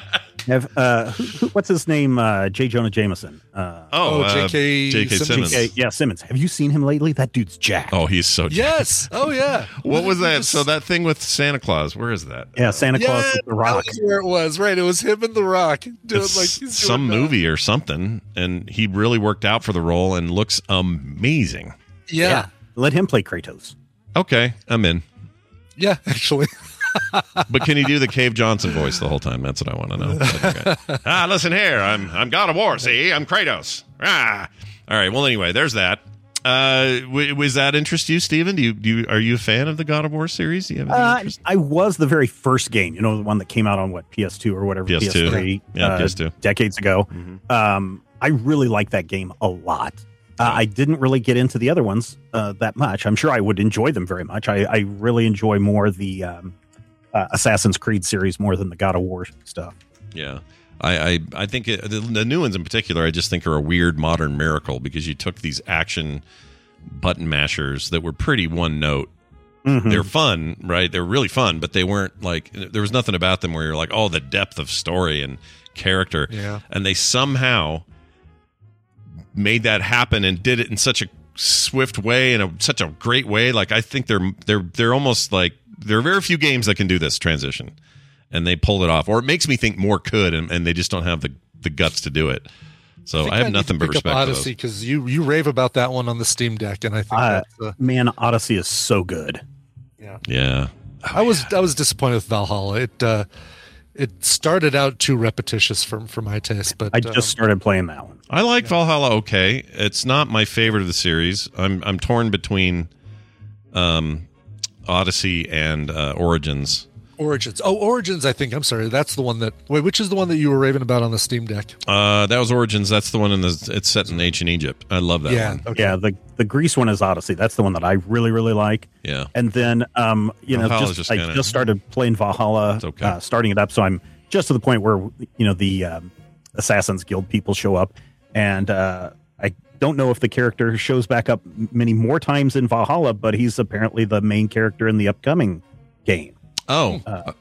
What's his name? J. Jonah Jameson. J.K. Simmons. Simmons. Have you seen him lately? That dude's jacked. Oh, he's so jacked. Yes. Oh, yeah. What was that? So that thing with Santa Claus, where is that? Yeah, Santa Claus with The Rock. That's where it was. Right. It was him and The Rock. It's some movie or something, and he really worked out for the role and looks amazing. Yeah. Let him play Kratos. Okay, I'm in. Yeah, actually. But can he do the Cave Johnson voice the whole time? That's what I want to know. Okay. Listen here. I'm God of War. See, I'm Kratos. All right. Well, anyway, there's that. Was that interest you, Steven? Are you a fan of the God of War series? Do you have any interest? I was the very first game. You know, the one that came out on PS2 or whatever, PS3, PS2, decades ago. Mm-hmm. I really liked that game a lot. I didn't really get into the other ones that much. I'm sure I would enjoy them very much. I really enjoy more the Assassin's Creed series more than the God of War stuff. Yeah. I think the new ones in particular, I just think are a weird modern miracle because you took these action button mashers that were pretty one note. Mm-hmm. They're fun, right? They're really fun, but they weren't like, there was nothing about them where you're like, oh, the depth of story and character. Yeah. And they somehow made that happen and did it in such a swift way and such a great way. Like, I think they're almost like, there are very few games that can do this transition, and they pulled it off. Or it makes me think more could, and they just don't have the guts to do it. So I have nothing but respect for those. Odyssey, because you rave about that one on the Steam Deck, and I think man, Odyssey is so good. Yeah. I was disappointed with Valhalla. It started out too repetitious for my taste, but I just started playing that one. I like Valhalla. Okay, it's not my favorite of the series. I'm torn between Odyssey and Origins. Origins, I think. I'm sorry. That's the one that... Wait, which is the one that you were raving about on the Steam Deck? That was Origins. That's the one it's set in ancient Egypt. I love that one. Okay. Yeah, the Greece one is Odyssey. That's the one that I really, really like. Yeah. And then, I just started playing Valhalla, starting it up. So I'm just to the point where, the Assassin's Guild people show up. And I don't know if the character shows back up many more times in Valhalla, but he's apparently the main character in the upcoming game. The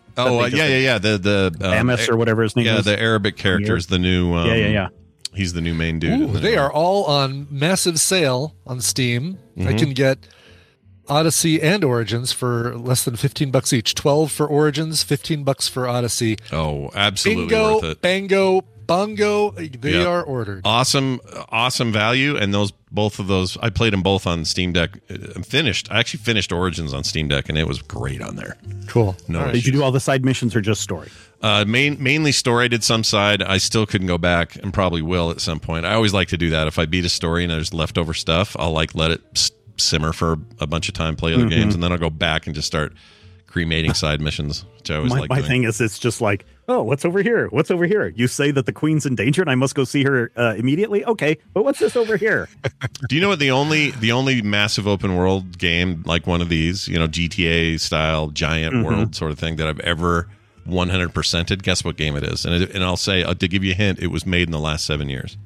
Amis or whatever his name is. Yeah, the Arabic character is the new. He's the new main dude. They are all on massive sale on Steam. Mm-hmm. I can get Odyssey and Origins for less than $15 each. 12 for Origins, $15 for Odyssey. Oh, absolutely Bingo, worth it. Bango, bongo, they are ordered. Awesome value, and both of those, I played them both on Steam Deck. I actually finished Origins on Steam Deck, and it was great on there. Cool. Did you do all the side missions or just story? Mainly story. I did some side. I still couldn't go back, and probably will at some point. I always like to do that. If I beat a story and there's leftover stuff, I'll let it simmer for a bunch of time, play other games, and then I'll go back and just start cremating side missions, which I always like doing. My thing is, it's just like, oh, what's over here? What's over here? You say that the queen's in danger and I must go see her immediately? Okay, but what's this over here? Do you know what the only massive open world game like one of these, GTA style giant world sort of thing that I've ever 100%ed? Guess what game it is? And I'll say, to give you a hint, it was made in the last 7 years.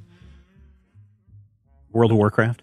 World of Warcraft?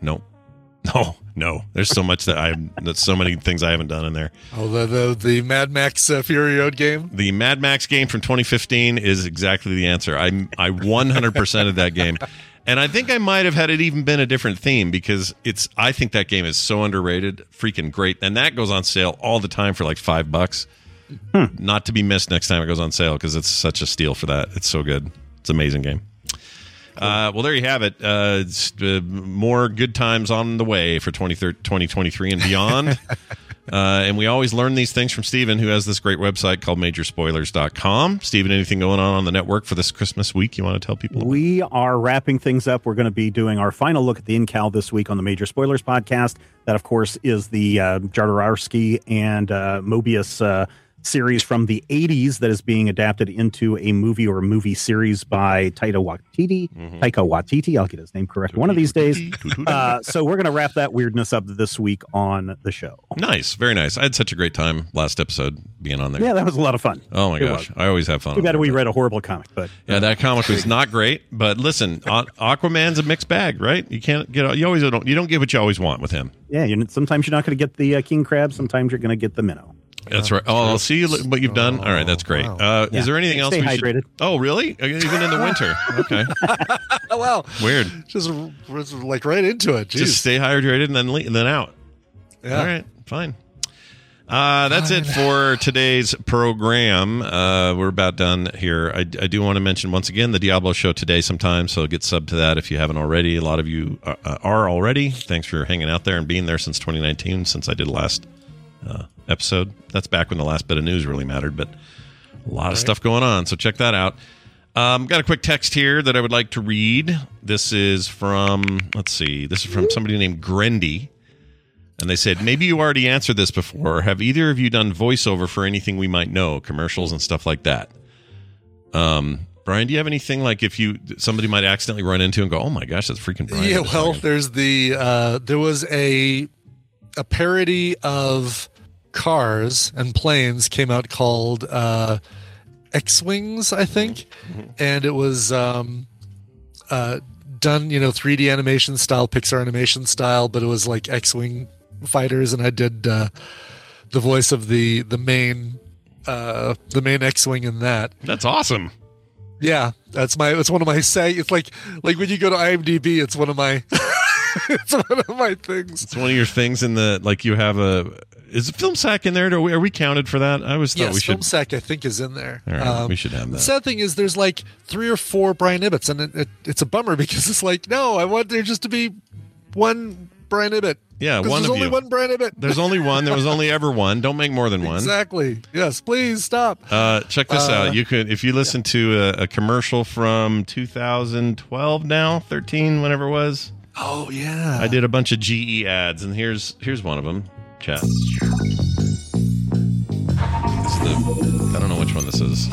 No. There's so much that's so many things I haven't done in there. Oh, the Mad Max Fury Road game? The Mad Max game from 2015 is exactly the answer. I 100%ed that game. And I think I might have had it even been a different theme because I think that game is so underrated, freaking great. And that goes on sale all the time for like $5. Not to be missed next time it goes on sale because it's such a steal for that. It's so good. It's an amazing game. Well, there you have it. It's, more good times on the way for 2023 and beyond. And we always learn these things from Steven, who has this great website called Majorspoilers.com. Steven, anything going on the network for this Christmas week you want to tell people about? We are wrapping things up. We're going to be doing our final look at the in-cal this week on the Major Spoilers podcast. That, of course, is the Jodorowsky and Mobius series from the 80s that is being adapted into a movie or a movie series by Taika Waititi. I'll get his name correct one of these days. So we're going to wrap that weirdness up this week on the show. Nice. Very nice. I had such a great time last episode being on there. Yeah, that was a lot of fun. Oh my gosh. I always have fun. Too bad we read a horrible comic, but yeah, that comic was not great. But listen, Aquaman's a mixed bag, right? You can't get, you don't get what you always want with him. Yeah, sometimes you're not going to get the king crab. Sometimes you're going to get the minnow. That's right. Oh, I'll see what you've done. All right, that's great. Wow. Is there anything else Stay we hydrated. should? Oh, really? Even in the winter? Okay. Oh, wow. Weird. Just like right into it. Jeez. Just stay hydrated and then out. Yeah. All right, fine. That's it for today's program. We're about done here. I do want to mention once again the Diablo show today sometime, so get sub to that if you haven't already. A lot of you are already. Thanks for hanging out there and being there since 2019, since I did last episode. That's back when the last bit of news really mattered, but a lot of stuff going on, so check that out. Got a quick text here that I would like to read. This is from, somebody named Grendy. And they said, maybe you already answered this before. Have either of you done voiceover for anything we might know, commercials and stuff like that? Brian, do you have anything like if somebody might accidentally run into and go, oh my gosh, that's freaking Brian? Yeah, well, there's there was a parody of Cars and Planes came out called X-Wings, I think. Mm-hmm. And it was done, 3D animation style, Pixar animation style, but it was like X-Wing fighters, and I did the voice of the main X-Wing in that. That's awesome. Yeah, it's one of my it's like when you go to IMDb, it's one of my it's one of my things. It's one of your things in the you have is Film Sack in there? Are we counted for that? I always thought we should. Film Sack I think is in there. All right, we should have that. The sad thing is there's like 3 or 4 Brian Ibbots, and it's a bummer because it's like, no, I want there just to be one Brian Ibbott. Yeah, one of you. There's only one Brian Ibbott. There's only one. There was only ever one. Don't make more than one. Exactly. Yes, please stop. Check this out. You could, if you listen to a commercial from 2012 now, 13, whenever it was. Oh, yeah. I did a bunch of GE ads, and here's one of them. Chat. I don't know which one this is.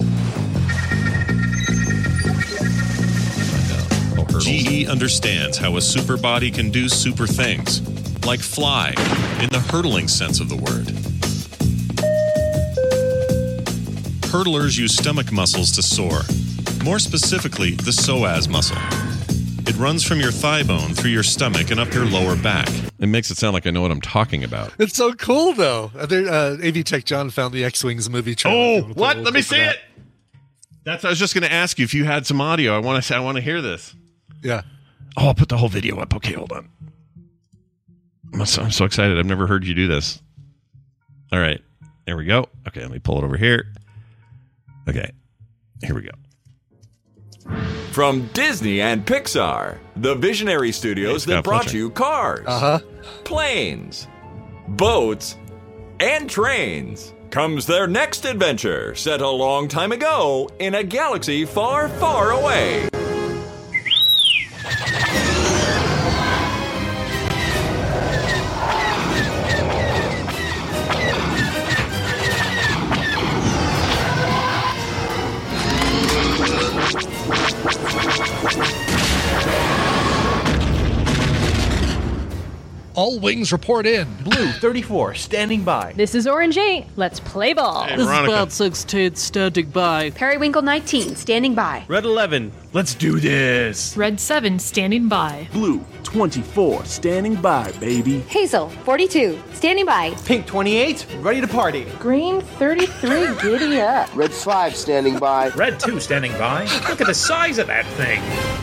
GE understands how a super body can do super things, like fly, in the hurdling sense of the word. Hurdlers use stomach muscles to soar, more specifically the psoas muscle. It runs from your thigh bone through your stomach and up your lower back. It makes it sound like I know what I'm talking about. It's so cool, though. AV Tech John found the X-Wings movie trailer. Oh, what? Let me see it. I was just going to ask you if you had some audio. I want to hear this. Yeah. Oh, I'll put the whole video up. Okay, hold on. I'm so excited. I've never heard you do this. All right. There we go. Okay, let me pull it over here. Okay. Here we go. From Disney and Pixar, the visionary studios that brought you cars, planes, boats, and trains, comes their next adventure set a long time ago in a galaxy far, far away. All wings report in. Blue 34, standing by. This is Orange 8. Let's play ball. Hey, This Veronica. is Bad 16, standing by. Periwinkle 19, standing by. Red 11, let's do this. Red 7, standing by. Blue 24, standing by, baby. Hazel 42, standing by. Pink 28, ready to party. Green 33, giddy up. Red 5, standing by. Red 2, standing by. Look at the size of that thing.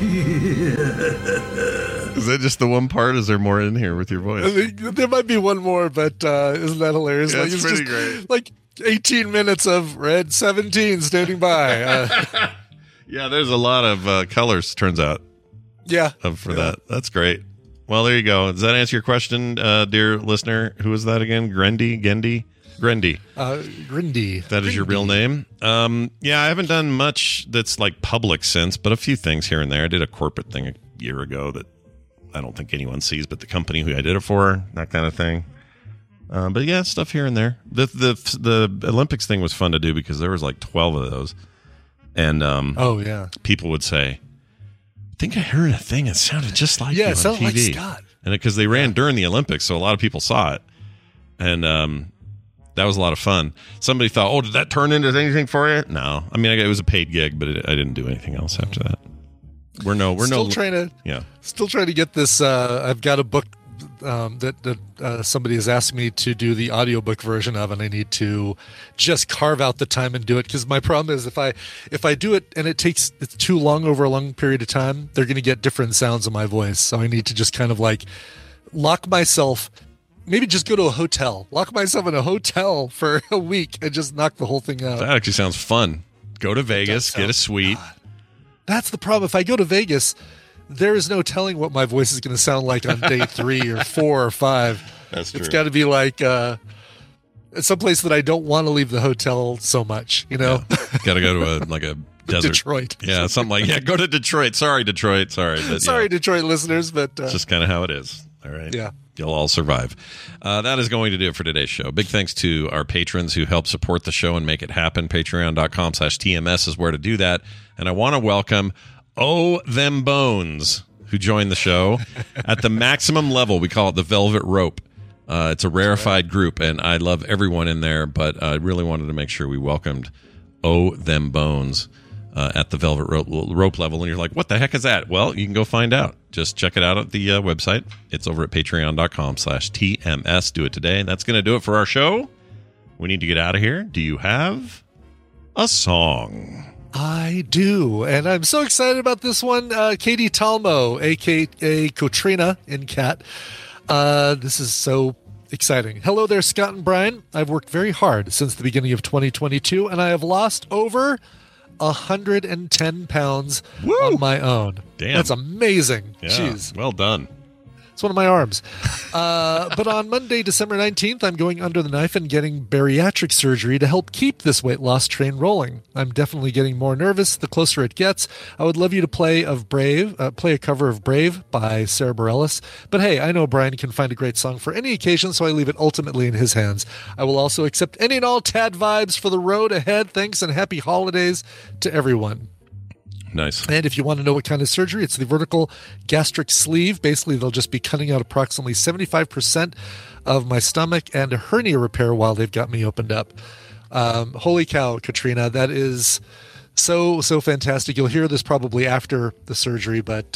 Is that just the one part? Is there more in here with your voice? There might be one more, but isn't that hilarious? Yeah, it's it's pretty just, great. Like 18 minutes of Red 17 standing by. Yeah, there's a lot of colors, turns out. Yeah. For that. That's great. Well, there you go. Does that answer your question, dear listener? Who is that again? Grendy? Grendy? Grindy. That is your real name? Yeah, I haven't done much that's like public since, but a few things here and there. I did a corporate thing a year ago that I don't think anyone sees but the company who I did it for, that kind of thing. But yeah, stuff here and there. The Olympics thing was fun to do because there was like 12 of those. And people would say, I think I heard a thing that sounded just like you on it sounded TV. like Scott. And because they ran during the Olympics, so a lot of people saw it. And that was a lot of fun. Somebody thought, oh, did that turn into anything for you? No. I mean, it was a paid gig, but I didn't do anything else after that. We're still trying to get this. I've got a book that somebody has asked me to do the audiobook version of, and I need to just carve out the time and do it, because my problem is if I do it and it's too long over a long period of time, they're going to get different sounds of my voice. So I need to just kind of like lock myself, maybe just go to a hotel, lock myself in a hotel for a week and just knock the whole thing out. That actually sounds fun. Go to Vegas, get a suite. That's the problem. If I go to Vegas, there is no telling what my voice is going to sound like on day 3 or 4 or 5. That's true. It's got to be like someplace that I don't want to leave the hotel so much, you know? Yeah. Got to go to a desert. Detroit. Yeah, something like, go to Detroit. Sorry, Detroit. Sorry. But, sorry, Detroit listeners, but... it's just kind of how it is. All right. Yeah. You'll all survive. That is going to do it for today's show. Big thanks to our patrons who help support the show and make it happen. Patreon.com/TMS is where to do that. And I want to welcome Them Bones, who joined the show at the maximum level. We call it the Velvet Rope. It's a rarefied group, and I love everyone in there, but I really wanted to make sure we welcomed Them Bones at the Velvet Rope level. And you're like, what the heck is that? Well, you can go find out. Just check it out at the website. It's over at patreon.com/TMS. Do it today. That's going to do it for our show. We need to get out of here. Do you have a song? I do, and I'm so excited about this one. Katie Talmo, a.k.a. Katrina in Cat. This is so exciting. Hello there, Scott and Brian. I've worked very hard since the beginning of 2022, and I have lost over 110 pounds on my own. Damn. That's amazing. Yeah, Jeez. well done. It's one of my arms. But on Monday, December 19th, I'm going under the knife and getting bariatric surgery to help keep this weight loss train rolling. I'm definitely getting more nervous the closer it gets. I would love you to play a cover of Brave by Sarah Bareilles. But hey, I know Brian can find a great song for any occasion, so I leave it ultimately in his hands. I will also accept any and all Tad vibes for the road ahead. Thanks and happy holidays to everyone. Nice. And if you want to know what kind of surgery, it's the vertical gastric sleeve. Basically, they'll just be cutting out approximately 75% of my stomach and a hernia repair while they've got me opened up. Holy cow, Katrina, that is so fantastic. You'll hear this probably after the surgery, but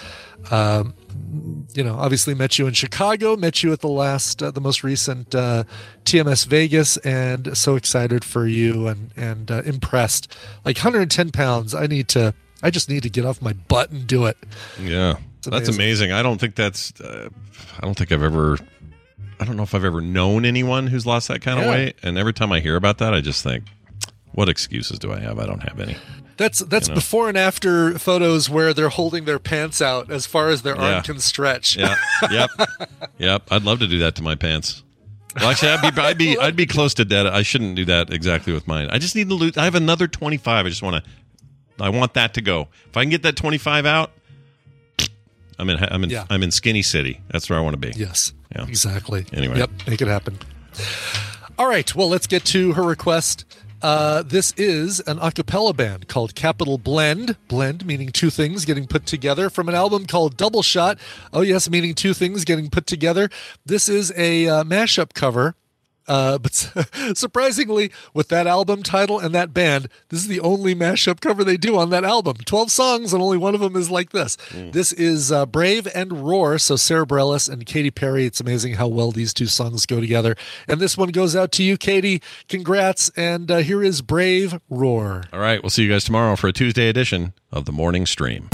obviously met you in Chicago, met you at the most recent TMS Vegas, and so excited for you and impressed. Like 110 pounds, I just need to get off my butt and do it. Yeah, that's amazing. I don't think I've ever known anyone who's lost that kind of weight. And every time I hear about that, I just think, what excuses do I have? I don't have any. That's before and after photos where they're holding their pants out as far as their arm can stretch. Yeah. Yep. I'd love to do that to my pants. Well, actually, I'd be close to dead. I shouldn't do that exactly with mine. I just need to lose. I have another 25. I want that to go. If I can get that 25 out, I'm in Skinny City. That's where I want to be. Yes. Yeah. Exactly. Anyway. Yep. Make it happen. All right. Well, let's get to her request. This is an a cappella band called Capital Blend. Blend meaning two things getting put together, from an album called Double Shot. Oh yes, meaning two things getting put together. This is a mashup cover. But surprisingly, with that album title and that band, this is the only mashup cover they do on that album. 12 songs, and only one of them is like this. This is Brave and Roar, so Sarah Bareilles and Katy Perry. It's amazing how well these two songs go together. And this one goes out to you, Katy. Congrats, and here is Brave Roar. All right, we'll see you guys tomorrow for a Tuesday edition of The Morning Stream.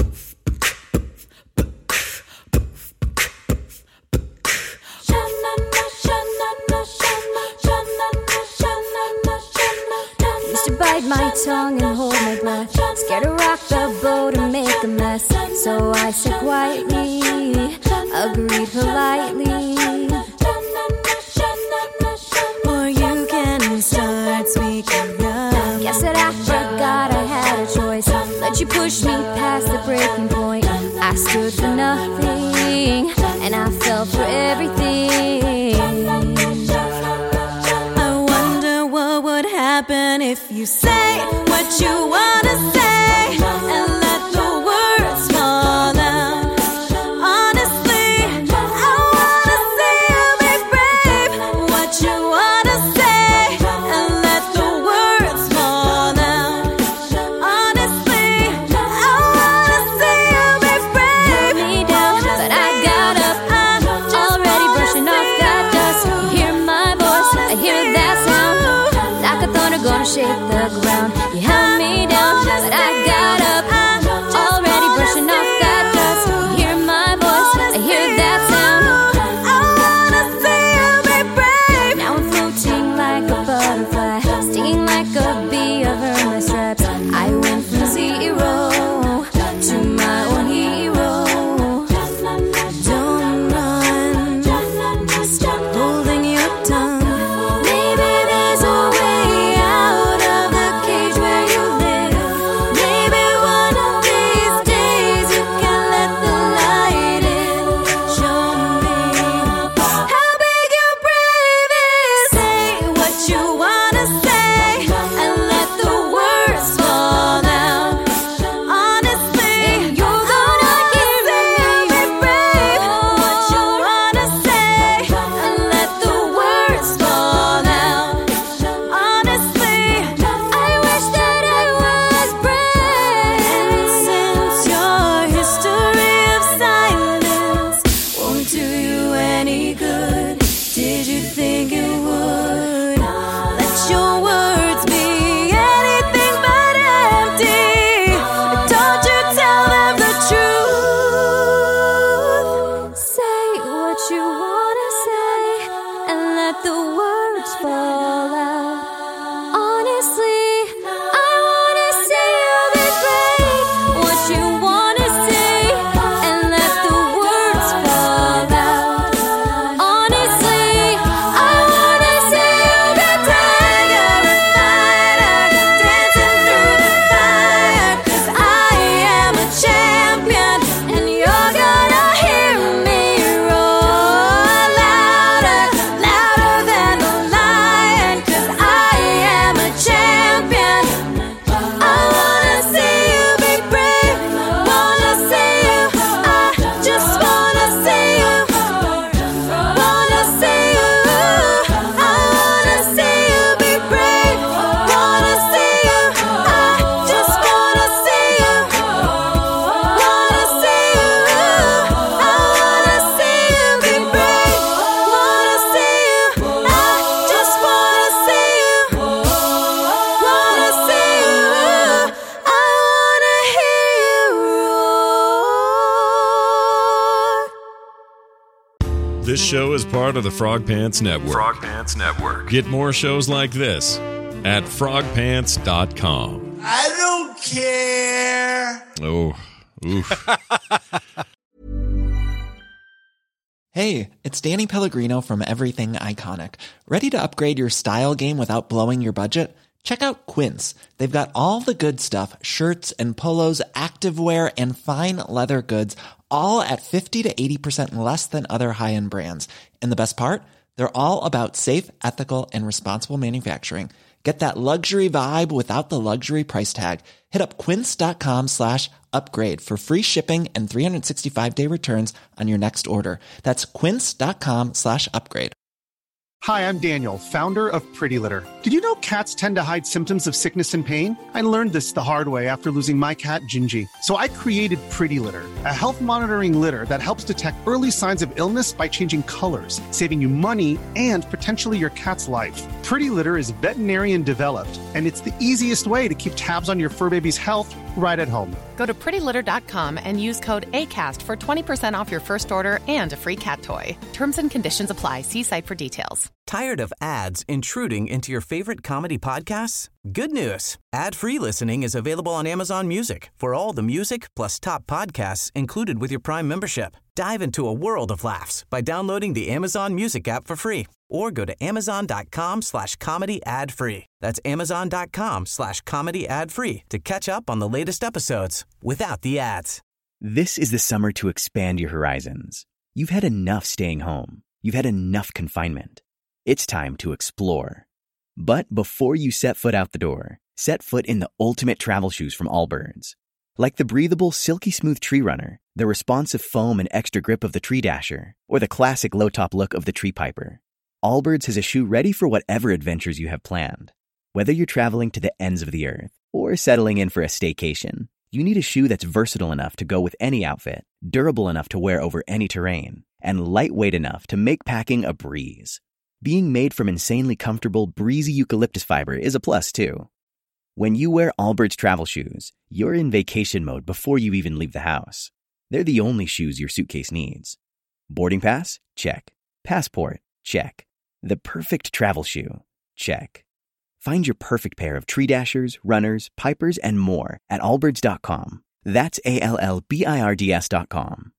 Bite my tongue and hold my breath. Scared to rock the boat and make a mess. So I said quietly, agreed politely. Or you can start speaking up. Guess that I forgot I had a choice. Let you push me past the breaking point. I stood for nothing and I fell for everything. Happen if you say what you want to say and let the words fall out. Honestly, I want to see you be brave. What you want to say and let the words fall out. Honestly, I want to see you be brave. Put me down, but I got up. I'm already You held me down, but I got up. Already brushing off that dust. You hear my voice, I hear that sound. I wanna see you be brave. Now I'm floating like a butterfly, stinging like a bee over my straps. I went from zero to my own hero. Don't run, just stop holding your tongue. Maybe there's a way out of the cage where you live. Maybe one of these days you can let the light in. Show me how big your brave is. Say what you wanna say and let the words fall down. Honestly, you're gonna hear me be brave. What you wanna say and let the words fall down. Honestly, I wish that I was brave. Since your history of silence won't do you any good, did you think it would? Let your words be anything but empty. Don't you tell them the truth. Say what you wanna say and let the words fall out. Honestly, I wanna see you be brave. What you wanna say and let the words fall out. Honestly, I wanna see you be tiger and fighter, dancing through the fire. 'Cause I am a champion and you're gonna hear me roar louder, louder than the lion. 'Cause I am a champion. I wanna see you be brave. Wanna see you. I just wanna see you. Wanna see you. I wanna see you be brave. Wanna see you. I just wanna see you. Wanna see you. I wanna see you be brave. Wanna see you. I just wanna see you. Wanna see you. I wanna hear you roar. This show is part of the Frog Pants Network. Frog Pants Network. Get more shows like this at frogpants.com. I don't care. Oh, oof. Hey, it's Danny Pellegrino from Everything Iconic. Ready to upgrade your style game without blowing your budget? Check out Quince. They've got all the good stuff, shirts and polos, activewear, and fine leather goods, all at 50 to 80% less than other high-end brands. And the best part? They're all about safe, ethical, and responsible manufacturing. Get that luxury vibe without the luxury price tag. Hit up quince.com/upgrade for free shipping and 365-day returns on your next order. That's quince.com/upgrade. Hi, I'm Daniel, founder of Pretty Litter. Did you know cats tend to hide symptoms of sickness and pain? I learned this the hard way after losing my cat, Gingy. So I created Pretty Litter, a health monitoring litter that helps detect early signs of illness by changing colors, saving you money and potentially your cat's life. Pretty Litter is veterinarian developed, and it's the easiest way to keep tabs on your fur baby's health right at home. Go to prettylitter.com and use code ACAST for 20% off your first order and a free cat toy. Terms and conditions apply. See site for details. Tired of ads intruding into your favorite comedy podcasts? Good news. Ad-free listening is available on Amazon Music for all the music plus top podcasts included with your Prime membership. Dive into a world of laughs by downloading the Amazon Music app for free or go to amazon.com/comedy ad-free. That's amazon.com/comedy ad-free to catch up on the latest episodes without the ads. This is the summer to expand your horizons. You've had enough staying home. You've had enough confinement. It's time to explore. But before you set foot out the door, set foot in the ultimate travel shoes from Allbirds. Like the breathable, silky smooth Tree Runner, the responsive foam and extra grip of the Tree Dasher, or the classic low-top look of the Tree Piper, Allbirds has a shoe ready for whatever adventures you have planned. Whether you're traveling to the ends of the earth or settling in for a staycation, you need a shoe that's versatile enough to go with any outfit, durable enough to wear over any terrain, and lightweight enough to make packing a breeze. Being made from insanely comfortable, breezy eucalyptus fiber is a plus, too. When you wear Allbirds travel shoes, you're in vacation mode before you even leave the house. They're the only shoes your suitcase needs. Boarding pass? Check. Passport? Check. The perfect travel shoe? Check. Find your perfect pair of tree dashers, runners, pipers, and more at allbirds.com. That's ALLBIRDS.com.